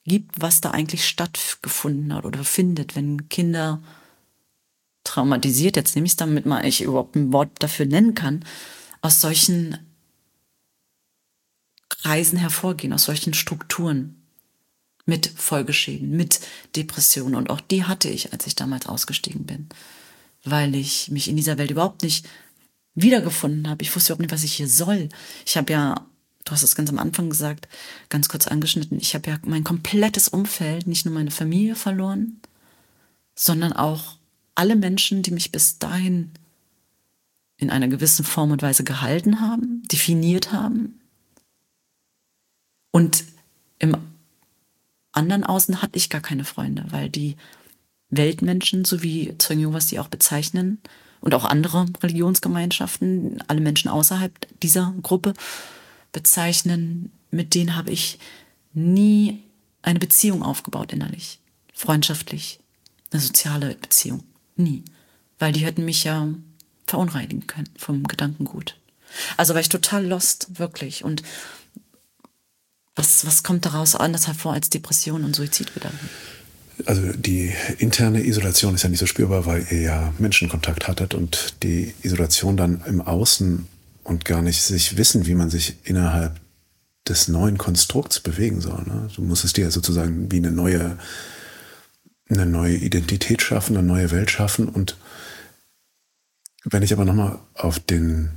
gibt, was da eigentlich stattgefunden hat oder findet, wenn Kinder traumatisiert, jetzt nehme ich es damit mal, ich überhaupt ein Wort dafür nennen kann, aus solchen Kreisen hervorgehen, aus solchen Strukturen mit Folgeschäden, mit Depressionen. Und auch die hatte ich, als ich damals ausgestiegen bin, weil ich mich in dieser Welt überhaupt nicht wiedergefunden habe. Ich wusste überhaupt nicht, was ich hier soll. Ich habe ja, du hast es ganz am Anfang gesagt, ganz kurz angeschnitten, ich habe ja mein komplettes Umfeld, nicht nur meine Familie verloren, sondern auch alle Menschen, die mich bis dahin in einer gewissen Form und Weise gehalten haben, definiert haben. Und im anderen Außen hatte ich gar keine Freunde, weil die Weltmenschen, so wie Zeugen Jehovas die auch bezeichnen, und auch andere Religionsgemeinschaften, alle Menschen außerhalb dieser Gruppe bezeichnen, mit denen habe ich nie eine Beziehung aufgebaut innerlich, freundschaftlich, eine soziale Beziehung. Nie. Weil die hätten mich ja verunreinigen können vom Gedankengut. Also war ich total lost, wirklich. Und was kommt daraus anders hervor als Depression und Suizidgedanken? Also die interne Isolation ist ja nicht so spürbar, weil ihr ja Menschenkontakt hattet und die Isolation dann im Außen und gar nicht sich wissen, wie man sich innerhalb des neuen Konstrukts bewegen soll. Ne? Du musstest dir ja sozusagen wie eine neue Identität schaffen, eine neue Welt schaffen. Und wenn ich aber nochmal auf den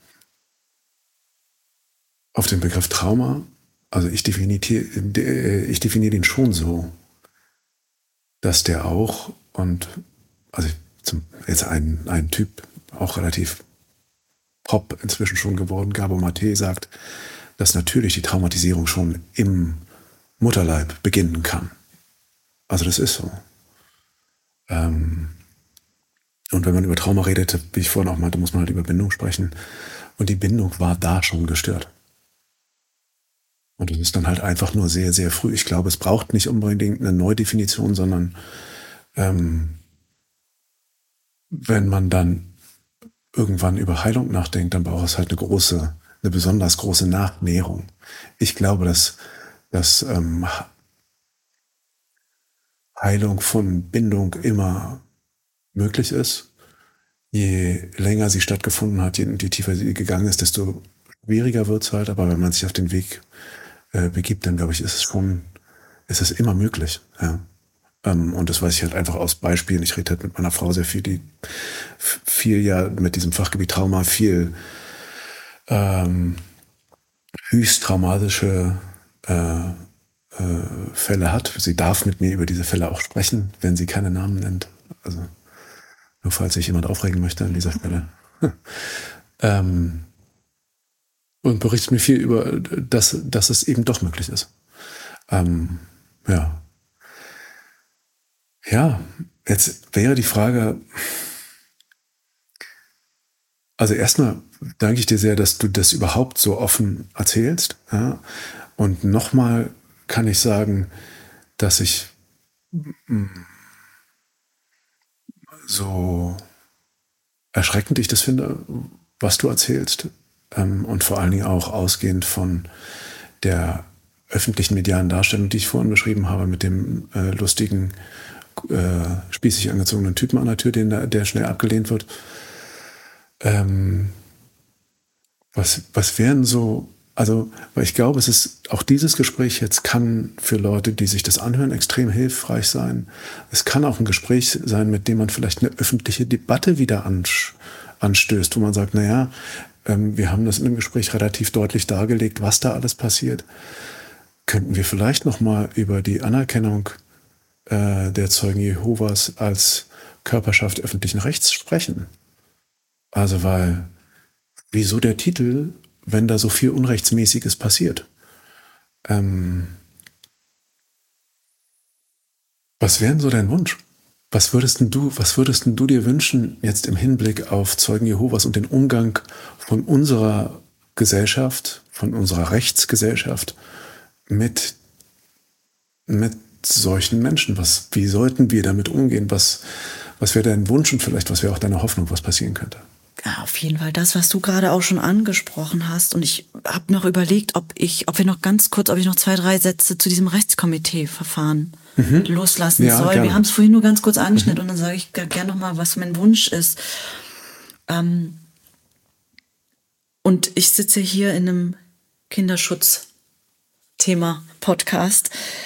Begriff Trauma, also ich definiere den schon so, dass der auch, und also jetzt ein Typ, auch relativ Pop inzwischen schon geworden, Gabor Maté, sagt, dass natürlich die Traumatisierung schon im Mutterleib beginnen kann. Also das ist so. Und wenn man über Trauma redet, wie ich vorhin auch meinte, muss man halt über Bindung sprechen. Und die Bindung war da schon gestört. Und das ist dann halt einfach nur sehr, sehr früh. Ich glaube, es braucht nicht unbedingt eine Neudefinition, sondern wenn man dann irgendwann über Heilung nachdenkt, dann braucht es halt eine besonders große Nachnährung. Ich glaube, dass Heilung von Bindung immer möglich ist. Je länger sie stattgefunden hat, je tiefer sie gegangen ist, desto schwieriger wird es halt. Aber wenn man sich auf den Weg begibt, dann glaube ich, ist es immer möglich. Ja. Und das weiß ich halt einfach aus Beispielen. Ich rede halt mit meiner Frau sehr viel, die viel mit diesem Fachgebiet Trauma viel höchst traumatische Fälle hat. Sie darf mit mir über diese Fälle auch sprechen, wenn sie keine Namen nennt. Also nur falls sich jemand aufregen möchte an dieser Stelle. Und berichtet mir viel über, dass es eben doch möglich ist. Ja. Ja, jetzt wäre die Frage, also erstmal danke ich dir sehr, dass du das überhaupt so offen erzählst. Ja? Und nochmal kann ich sagen, dass ich so erschreckend ich das finde, was du erzählst. Und vor allen Dingen auch ausgehend von der öffentlichen medialen Darstellung, die ich vorhin beschrieben habe, mit dem lustigen, spießig angezogenen Typen an der Tür, der schnell abgelehnt wird. Was wären so, also, weil ich glaube, es ist, auch dieses Gespräch jetzt kann für Leute, die sich das anhören, extrem hilfreich sein. Es kann auch ein Gespräch sein, mit dem man vielleicht eine öffentliche Debatte wieder anstößt, wo man sagt, naja, wir haben das in dem Gespräch relativ deutlich dargelegt, was da alles passiert. Könnten wir vielleicht nochmal über die Anerkennung der Zeugen Jehovas als Körperschaft öffentlichen Rechts sprechen? Also weil, wieso der Titel, wenn da so viel Unrechtsmäßiges passiert? Was wäre denn so dein Wunsch? Was würdest denn du dir wünschen, jetzt im Hinblick auf Zeugen Jehovas und den Umgang von unserer Gesellschaft, von unserer Rechtsgesellschaft mit solchen Menschen? Wie sollten wir damit umgehen? Was wäre dein Wunsch und vielleicht was wäre auch deine Hoffnung, was passieren könnte? Ja, auf jeden Fall das, was du gerade auch schon angesprochen hast. Und ich habe noch überlegt, ob ich noch 2, 3 Sätze zu diesem Rechtskomitee-Verfahren loslassen Ja, soll. gerne. Wir haben es vorhin nur ganz kurz angeschnitten und dann sage ich gerne noch mal, was mein Wunsch ist. Und ich sitze hier in einem Kinderschutz-Thema-Podcast.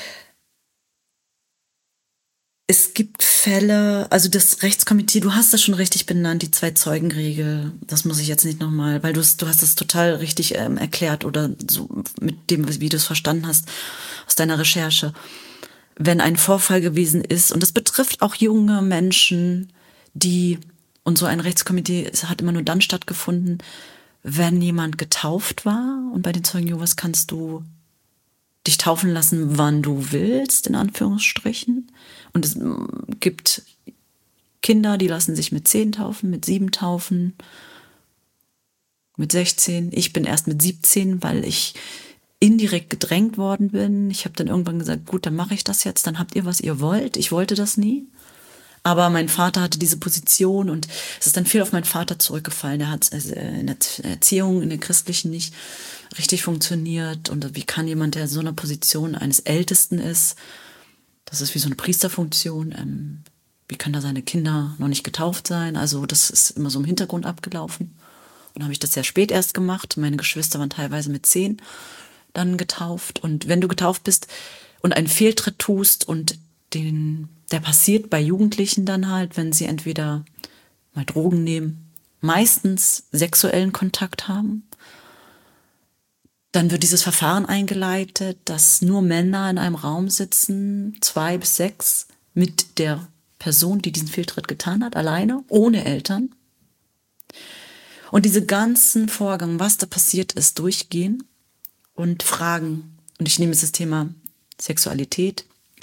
Es gibt Fälle, also das Rechtskomitee, du hast das schon richtig benannt, die 2-Zeugen-Regel. Das muss ich jetzt nicht nochmal, weil du hast das total richtig erklärt oder so mit dem, wie du es verstanden hast aus deiner Recherche. Wenn ein Vorfall gewesen ist, und das betrifft auch junge Menschen, und so ein Rechtskomitee hat immer nur dann stattgefunden, wenn jemand getauft war. Und bei den Zeugen Jehovas kannst du dich taufen lassen, wann du willst, in Anführungsstrichen. Und es gibt Kinder, die lassen sich mit 10 taufen, mit 7 taufen, mit 16. Ich bin erst mit 17, weil ich indirekt gedrängt worden bin. Ich habe dann irgendwann gesagt, gut, dann mache ich das jetzt, dann habt ihr, was ihr wollt. Ich wollte das nie. Aber mein Vater hatte diese Position und es ist dann viel auf meinen Vater zurückgefallen. Er hat in der Erziehung, in der christlichen nicht richtig funktioniert. Und wie kann jemand, der in so einer Position eines Ältesten ist, das ist wie so eine Priesterfunktion, wie kann da seine Kinder noch nicht getauft sein? Also das ist immer so im Hintergrund abgelaufen. Und dann habe ich das sehr spät erst gemacht. Meine Geschwister waren teilweise mit 10 dann getauft. Und wenn du getauft bist und einen Fehltritt tust und der passiert bei Jugendlichen dann halt, wenn sie entweder mal Drogen nehmen, meistens sexuellen Kontakt haben, dann wird dieses Verfahren eingeleitet, dass nur Männer in einem Raum sitzen, 2 bis 6, mit der Person, die diesen Fehltritt getan hat, alleine, ohne Eltern. Und diese ganzen Vorgänge, was da passiert ist, durchgehen und fragen. Und ich nehme jetzt das Thema Sexualität.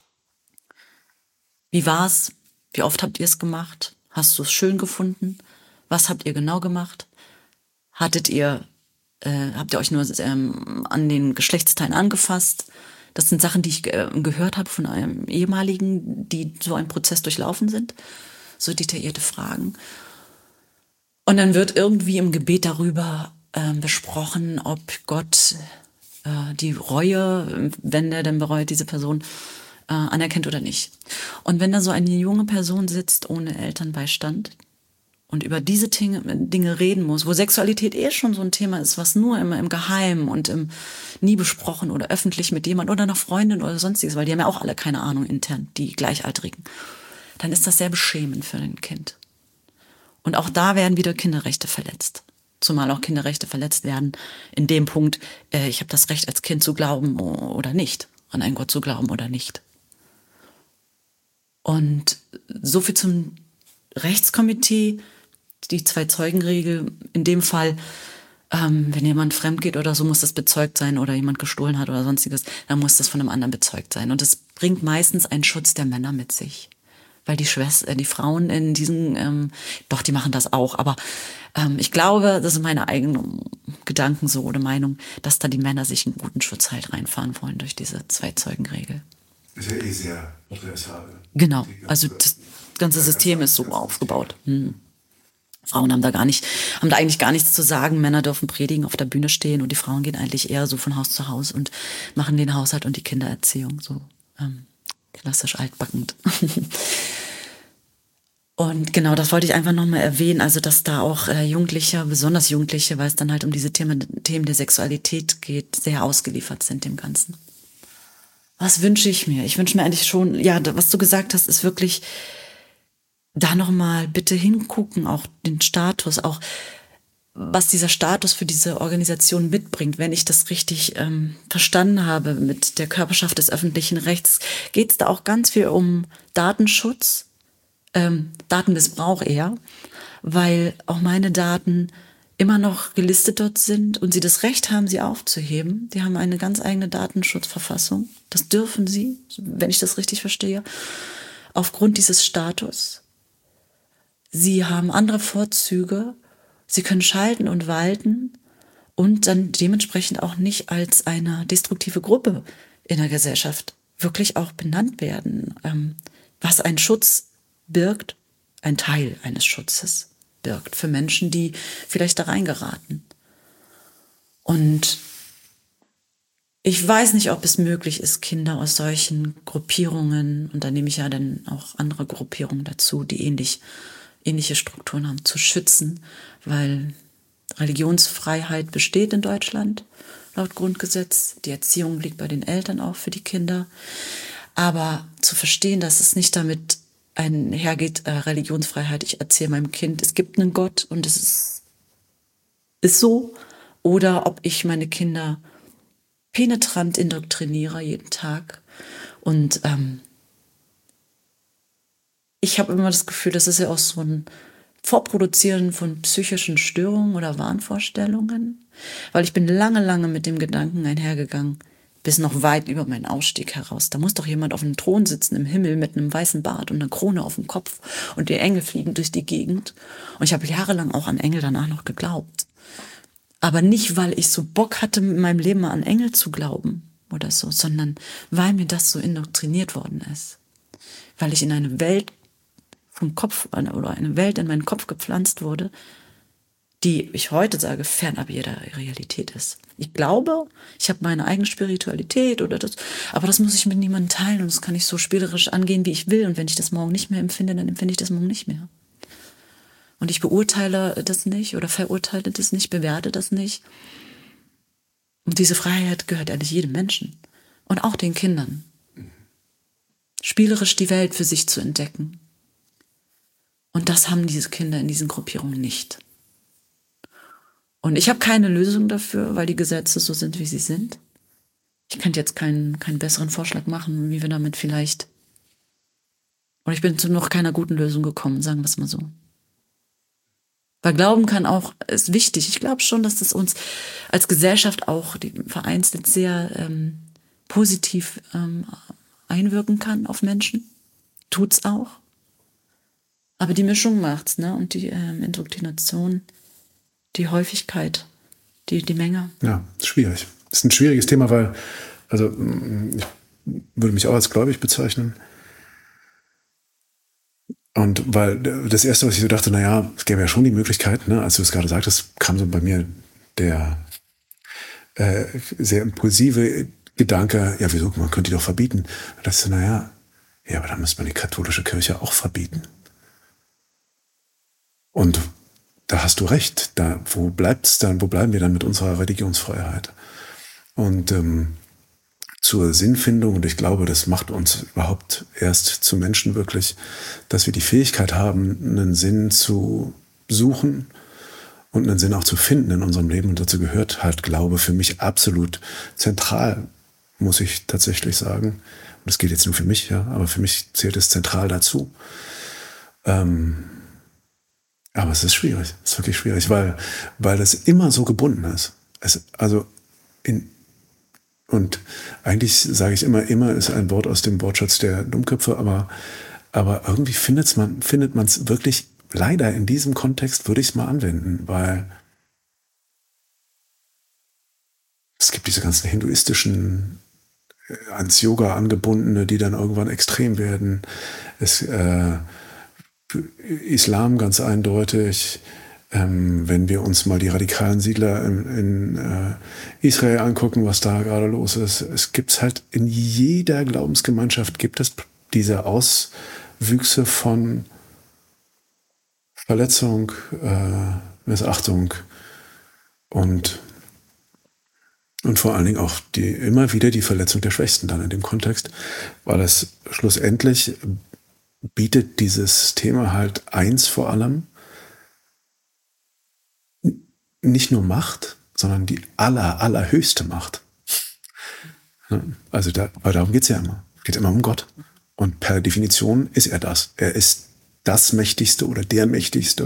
Wie war's? Wie oft habt ihr es gemacht? Hast du es schön gefunden? Was habt ihr genau gemacht? Habt ihr euch nur an den Geschlechtsteilen angefasst? Das sind Sachen, die ich gehört habe von einem ehemaligen, die so einen Prozess durchlaufen sind. So detaillierte Fragen. Und dann wird irgendwie im Gebet darüber besprochen, ob Gott die Reue, wenn der denn bereut, diese Person anerkennt oder nicht. Und wenn da so eine junge Person sitzt ohne Elternbeistand und über diese Dinge reden muss, wo Sexualität schon so ein Thema ist, was nur immer im Geheimen und nie besprochen oder öffentlich mit jemand oder einer Freundin oder sonstiges, weil die haben ja auch alle keine Ahnung intern, die Gleichaltrigen, dann ist das sehr beschämend für ein Kind. Und auch da werden wieder Kinderrechte verletzt. Zumal auch Kinderrechte verletzt werden in dem Punkt, ich habe das Recht als Kind zu glauben oder nicht, an einen Gott zu glauben oder nicht. Und so viel zum Rechtskomitee, die 2-Zeugen-Regel. In dem Fall, wenn jemand fremd geht oder so, muss das bezeugt sein oder jemand gestohlen hat oder sonstiges, dann muss das von einem anderen bezeugt sein. Und das bringt meistens einen Schutz der Männer mit sich. Weil die Frauen in diesen, die machen das auch, aber ich glaube, das sind meine eigenen Gedanken so oder Meinung, dass da die Männer sich einen guten Schutz halt reinfahren wollen durch diese 2-Zeugen-Regel. Ist ja sehr patriarchal. Genau, also das ganze System ist so aufgebaut. Frauen haben da eigentlich gar nichts zu sagen. Männer dürfen predigen, auf der Bühne stehen und die Frauen gehen eigentlich eher so von Haus zu Haus und machen den Haushalt und die Kindererziehung so klassisch altbackend. Und genau, das wollte ich einfach nochmal erwähnen, also dass da auch Jugendliche, besonders Jugendliche, weil es dann halt um diese Themen der Sexualität geht, sehr ausgeliefert sind dem Ganzen. Was wünsche ich mir? Ich wünsche mir eigentlich schon, ja, was du gesagt hast, ist wirklich da nochmal bitte hingucken, auch den Status, auch was dieser Status für diese Organisation mitbringt. Wenn ich das richtig verstanden habe mit der Körperschaft des öffentlichen Rechts, geht es da auch ganz viel um Datenschutz, Datenmissbrauch eher, weil auch meine Daten immer noch gelistet dort sind und sie das Recht haben, sie aufzuheben. Die haben eine ganz eigene Datenschutzverfassung. Das dürfen sie, wenn ich das richtig verstehe, aufgrund dieses Status. Sie haben andere Vorzüge. Sie können schalten und walten und dann dementsprechend auch nicht als eine destruktive Gruppe in der Gesellschaft wirklich auch benannt werden. Was ein Schutz birgt, ein Teil eines Schutzes. birgt für Menschen, die vielleicht da reingeraten. Und ich weiß nicht, ob es möglich ist, Kinder aus solchen Gruppierungen, und da nehme ich ja dann auch andere Gruppierungen dazu, die ähnliche Strukturen haben, zu schützen, weil Religionsfreiheit besteht in Deutschland laut Grundgesetz. Die Erziehung liegt bei den Eltern auch für die Kinder. Aber zu verstehen, dass es nicht damit einhergeht, Religionsfreiheit, ich erzähle meinem Kind, es gibt einen Gott und es ist so, oder ob ich meine Kinder penetrant indoktriniere jeden Tag. Und ich habe immer das Gefühl, das ist ja auch so ein Vorproduzieren von psychischen Störungen oder Wahnvorstellungen, weil ich bin lange mit dem Gedanken einhergegangen, bis noch weit über meinen Ausstieg heraus. Da muss doch jemand auf einem Thron sitzen im Himmel mit einem weißen Bart und einer Krone auf dem Kopf und die Engel fliegen durch die Gegend. Und ich habe jahrelang auch an Engel danach noch geglaubt. Aber nicht, weil ich so Bock hatte, in meinem Leben mal an Engel zu glauben oder so, sondern weil mir das so indoktriniert worden ist. Weil ich in eine Welt vom Kopf oder eine Welt in meinen Kopf gepflanzt wurde, die, ich heute sage, fernab jeder Realität ist. Ich glaube, ich habe meine eigene Spiritualität oder das, aber das muss ich mit niemandem teilen und das kann ich so spielerisch angehen, wie ich will. Und wenn ich das morgen nicht mehr empfinde, dann empfinde ich das morgen nicht mehr. Und ich beurteile das nicht oder verurteile das nicht, bewerte das nicht. Und diese Freiheit gehört eigentlich jedem Menschen und auch den Kindern. Spielerisch die Welt für sich zu entdecken. Und das haben diese Kinder in diesen Gruppierungen nicht. Und ich habe keine Lösung dafür, weil die Gesetze so sind, wie sie sind. Ich könnte jetzt keinen besseren Vorschlag machen, wie wir damit vielleicht... Und ich bin zu noch keiner guten Lösung gekommen, sagen wir es mal so. Weil Glauben ist wichtig. Ich glaube schon, dass das uns als Gesellschaft auch vereinzelt sehr positiv einwirken kann auf Menschen. Tut's auch. Aber die Mischung macht's, ne? Und die Indoktrination, die Häufigkeit, die Menge. Ja, ist schwierig. Ist ein schwieriges Thema, weil, also ich würde mich auch als gläubig bezeichnen. Und weil das Erste, was ich so dachte, naja, es gäbe ja schon die Möglichkeit, ne, als du es gerade sagtest, kam so bei mir der sehr impulsive Gedanke, ja, wieso, man könnte die doch verbieten. Da dachte ich so, naja, ja, aber dann müsste man die katholische Kirche auch verbieten. Und da hast du recht. Wo bleiben wir dann mit unserer Religionsfreiheit? Und zur Sinnfindung, und ich glaube, das macht uns überhaupt erst zu Menschen wirklich, dass wir die Fähigkeit haben, einen Sinn zu suchen und einen Sinn auch zu finden in unserem Leben. Und dazu gehört halt Glaube für mich absolut zentral, muss ich tatsächlich sagen. Und das gilt jetzt nur für mich, ja, aber für mich zählt es zentral dazu. Aber es ist schwierig, es ist wirklich schwierig, weil das immer so gebunden ist. Und eigentlich sage ich immer ist ein Wort aus dem Wortschatz der Dummköpfe, aber irgendwie findet man es wirklich leider in diesem Kontext, würde ich es mal anwenden, weil es gibt diese ganzen hinduistischen, ans Yoga angebundene, die dann irgendwann extrem werden. Islam ganz eindeutig. Wenn wir uns mal die radikalen Siedler in Israel angucken, was da gerade los ist, es gibt halt in jeder Glaubensgemeinschaft gibt es diese Auswüchse von Verletzung, Missachtung und vor allen Dingen auch immer wieder die Verletzung der Schwächsten dann in dem Kontext, weil es schlussendlich bietet dieses Thema halt eins vor allem, nicht nur Macht, sondern die allerhöchste Macht. Also weil darum geht es ja immer. Es geht immer um Gott. Und per Definition ist er das. Er ist das Mächtigste oder der Mächtigste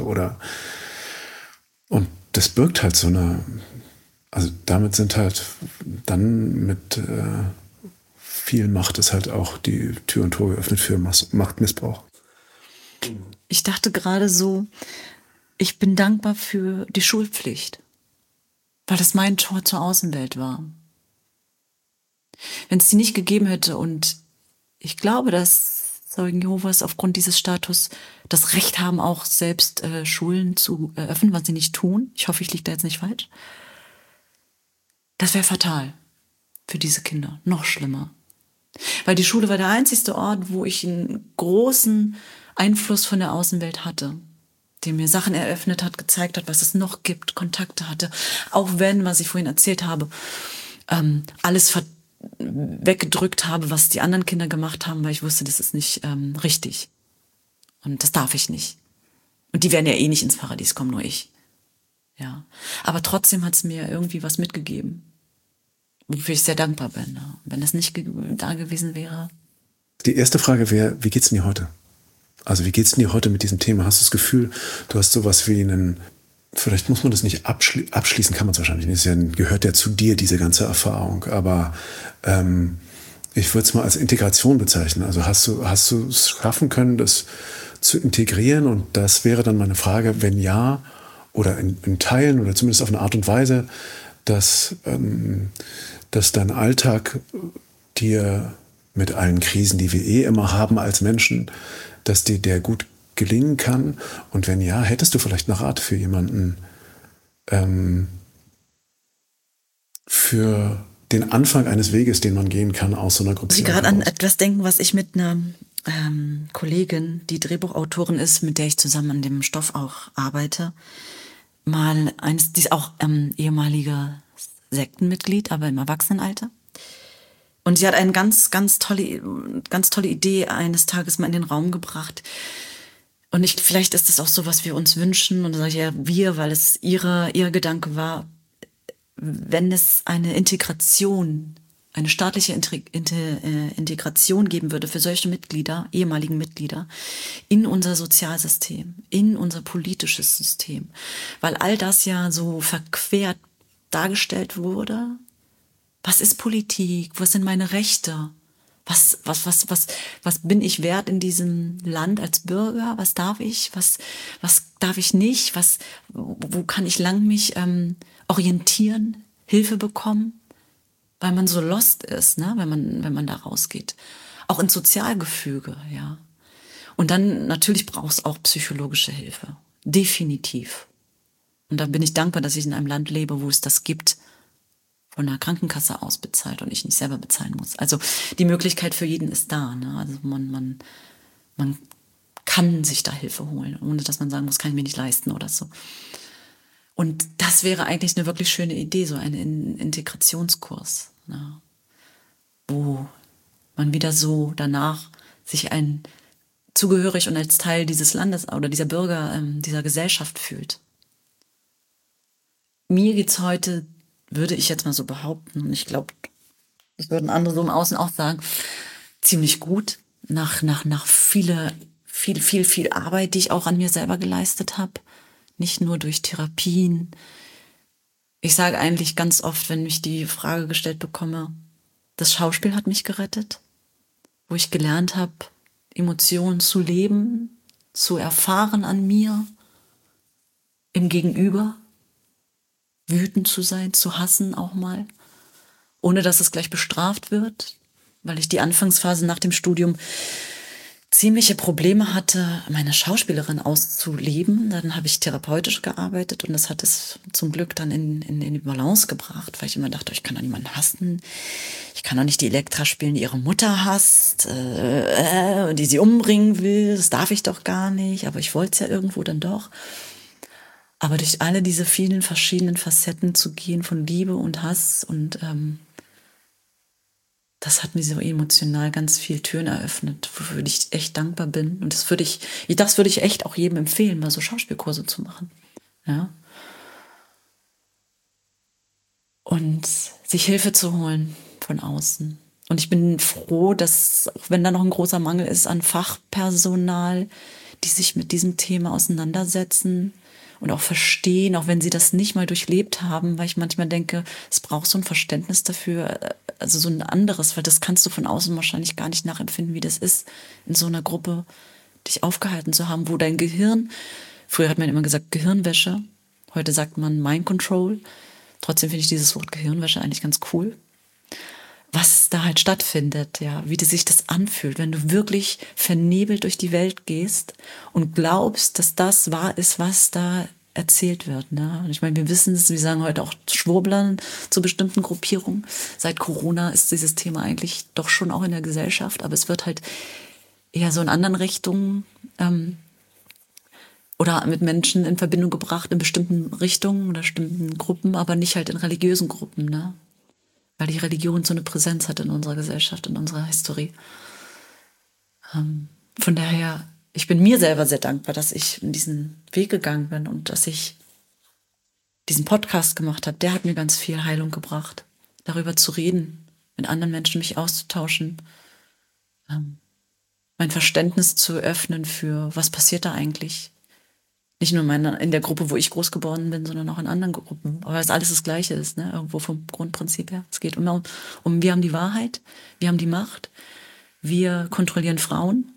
und das birgt halt so eine, also damit sind halt dann mit viel Macht ist halt auch die Tür und Tor geöffnet für Machtmissbrauch. Ich dachte gerade so, ich bin dankbar für die Schulpflicht, weil das mein Tor zur Außenwelt war. Wenn es die nicht gegeben hätte, und ich glaube, dass Zeugen Jehovas aufgrund dieses Status das Recht haben, auch selbst Schulen zu eröffnen, was sie nicht tun. Ich hoffe, ich liege da jetzt nicht falsch. Das wäre fatal für diese Kinder. Noch schlimmer. Weil die Schule war der einzigste Ort, wo ich einen großen Einfluss von der Außenwelt hatte, der mir Sachen eröffnet hat, gezeigt hat, was es noch gibt, Kontakte hatte. Auch wenn, was ich vorhin erzählt habe, alles weggedrückt habe, was die anderen Kinder gemacht haben, weil ich wusste, das ist nicht richtig. Und das darf ich nicht. Und die werden ja eh nicht ins Paradies kommen, nur ich. Ja. Aber trotzdem hat es mir irgendwie was mitgegeben, wofür ich sehr dankbar bin. Ja. Wenn das nicht da gewesen wäre. Die erste Frage wäre, wie geht's denn dir heute? Also wie geht's dir heute mit diesem Thema? Hast du das Gefühl, du hast sowas wie einen, vielleicht muss man das nicht abschließen, kann man es wahrscheinlich nicht, gehört ja zu dir, diese ganze Erfahrung, aber ich würde es mal als Integration bezeichnen. Also hast du es schaffen können, das zu integrieren? Und das wäre dann meine Frage, wenn ja, oder in Teilen oder zumindest auf eine Art und Weise, dass dein Alltag dir mit allen Krisen, die wir immer haben als Menschen, dass dir der gut gelingen kann? Und wenn ja, hättest du vielleicht einen Rat für jemanden, für den Anfang eines Weges, den man gehen kann aus so einer Gruppe? Ich gerade an etwas denken, was ich mit einer Kollegin, die Drehbuchautorin ist, mit der ich zusammen an dem Stoff auch arbeite, die ist auch ehemaliger Sektenmitglied, aber im Erwachsenenalter. Und sie hat eine ganz tolle Idee eines Tages mal in den Raum gebracht. Und vielleicht ist das auch so, was wir uns wünschen. Und dann sage ich ja wir, weil es ihr Gedanke war, wenn es eine Integration, eine staatliche Integration geben würde für solche Mitglieder, ehemaligen Mitglieder, in unser Sozialsystem, in unser politisches System. Weil all das ja so verquert dargestellt wurde. Was ist Politik? Was sind meine Rechte? Was bin ich wert in diesem Land als Bürger? Was darf ich? Was darf ich nicht? Wo kann ich lang mich orientieren, Hilfe bekommen? Weil man so lost ist, ne? wenn man da rausgeht. Auch ins Sozialgefüge, ja. Und dann natürlich braucht es auch psychologische Hilfe. Definitiv. Und da bin ich dankbar, dass ich in einem Land lebe, wo es das gibt, von der Krankenkasse aus bezahlt und ich nicht selber bezahlen muss. Also die Möglichkeit für jeden ist da. Ne? Also man kann sich da Hilfe holen, ohne dass man sagen muss, kann ich mir nicht leisten oder so. Und das wäre eigentlich eine wirklich schöne Idee, so ein Integrationskurs, ne? Wo man wieder so danach sich zugehörig und als Teil dieses Landes oder dieser Bürger, dieser Gesellschaft fühlt. Mir geht's heute, würde ich jetzt mal so behaupten, und ich glaube, das würden andere so im Außen auch sagen, ziemlich gut, nach viel Arbeit, die ich auch an mir selber geleistet habe. Nicht nur durch Therapien. Ich sage eigentlich ganz oft, wenn ich die Frage gestellt bekomme, das Schauspiel hat mich gerettet, wo ich gelernt habe, Emotionen zu leben, zu erfahren an mir, im Gegenüber, wütend zu sein, zu hassen auch mal, ohne dass es gleich bestraft wird, weil ich die Anfangsphase nach dem Studium ziemliche Probleme hatte, meine Schauspielerin auszuleben. Dann habe ich therapeutisch gearbeitet und das hat es zum Glück dann in die Balance gebracht, weil ich immer dachte, ich kann doch niemanden hassen. Ich kann doch nicht die Elektra spielen, die ihre Mutter hasst, die sie umbringen will. Das darf ich doch gar nicht, aber ich wollte es ja irgendwo dann doch. Aber durch alle diese vielen verschiedenen Facetten zu gehen von Liebe und Hass und das hat mir so emotional ganz viele Türen eröffnet, wofür ich echt dankbar bin. Und das würde ich echt auch jedem empfehlen, mal so Schauspielkurse zu machen. Ja. Und sich Hilfe zu holen von außen. Und ich bin froh, dass, auch wenn da noch ein großer Mangel ist an Fachpersonal, die sich mit diesem Thema auseinandersetzen und auch verstehen, auch wenn sie das nicht mal durchlebt haben, weil ich manchmal denke, es braucht so ein Verständnis dafür, also so ein anderes, weil das kannst du von außen wahrscheinlich gar nicht nachempfinden, wie das ist, in so einer Gruppe dich aufgehalten zu haben, wo dein Gehirn, früher hat man immer gesagt Gehirnwäsche, heute sagt man Mind Control, trotzdem finde ich dieses Wort Gehirnwäsche eigentlich ganz cool, was da halt stattfindet, ja, wie sich das anfühlt, wenn du wirklich vernebelt durch die Welt gehst und glaubst, dass das wahr ist, was da erzählt wird. Ne? Und ich meine, wir wissen es, wir sagen heute auch Schwurblern zu bestimmten Gruppierungen. Seit Corona ist dieses Thema eigentlich doch schon auch in der Gesellschaft, aber es wird halt eher so in anderen Richtungen oder mit Menschen in Verbindung gebracht in bestimmten Richtungen oder bestimmten Gruppen, aber nicht halt in religiösen Gruppen, ne? Weil die Religion so eine Präsenz hat in unserer Gesellschaft, in unserer Historie. Von daher, ich bin mir selber sehr dankbar, dass ich in diesen Weg gegangen bin und dass ich diesen Podcast gemacht habe. Der hat mir ganz viel Heilung gebracht, darüber zu reden, mit anderen Menschen mich auszutauschen, mein Verständnis zu öffnen für, was passiert da eigentlich. Nicht nur in der Gruppe, wo ich groß geworden bin, sondern auch in anderen Gruppen. Aber es alles das Gleiche ist, ne? Irgendwo vom Grundprinzip her. Es geht immer um wir haben die Wahrheit, wir haben die Macht, wir kontrollieren Frauen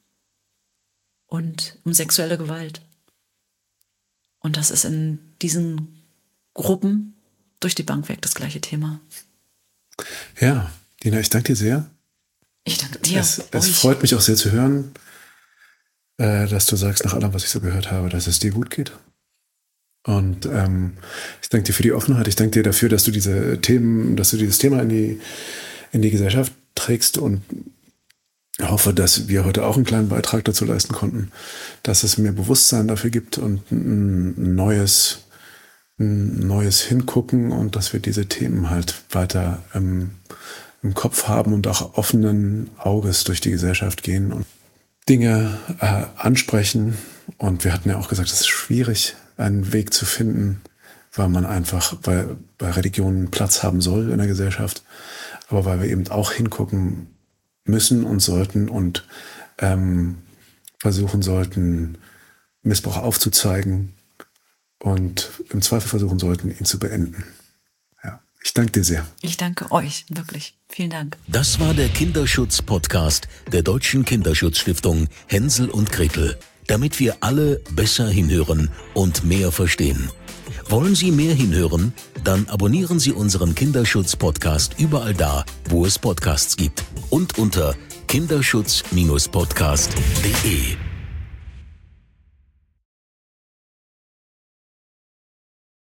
und um sexuelle Gewalt. Und das ist in diesen Gruppen durch die Bank weg das gleiche Thema. Ja, Dina, ich danke dir sehr. Ich danke dir. Es freut mich auch sehr zu hören, dass du sagst, nach allem, was ich so gehört habe, dass es dir gut geht. Und ich danke dir für die Offenheit. Ich danke dir dafür, dass du dieses Thema in die Gesellschaft trägst, und hoffe, dass wir heute auch einen kleinen Beitrag dazu leisten konnten, dass es mehr Bewusstsein dafür gibt und ein neues Hingucken, und dass wir diese Themen halt weiter im Kopf haben und auch offenen Auges durch die Gesellschaft gehen und Dinge ansprechen. Und wir hatten ja auch gesagt, es ist schwierig, einen Weg zu finden, weil man einfach bei Religionen Platz haben soll in der Gesellschaft, aber weil wir eben auch hingucken müssen und sollten und versuchen sollten, Missbrauch aufzuzeigen und im Zweifel versuchen sollten, ihn zu beenden. Ja, ich danke dir sehr. Ich danke euch, wirklich. Vielen Dank. Das war der Kinderschutz-Podcast der Deutschen Kinderschutzstiftung Hänsel und Gretel, damit wir alle besser hinhören und mehr verstehen. Wollen Sie mehr hinhören? Dann abonnieren Sie unseren Kinderschutz-Podcast überall da, wo es Podcasts gibt, und unter kinderschutz-podcast.de.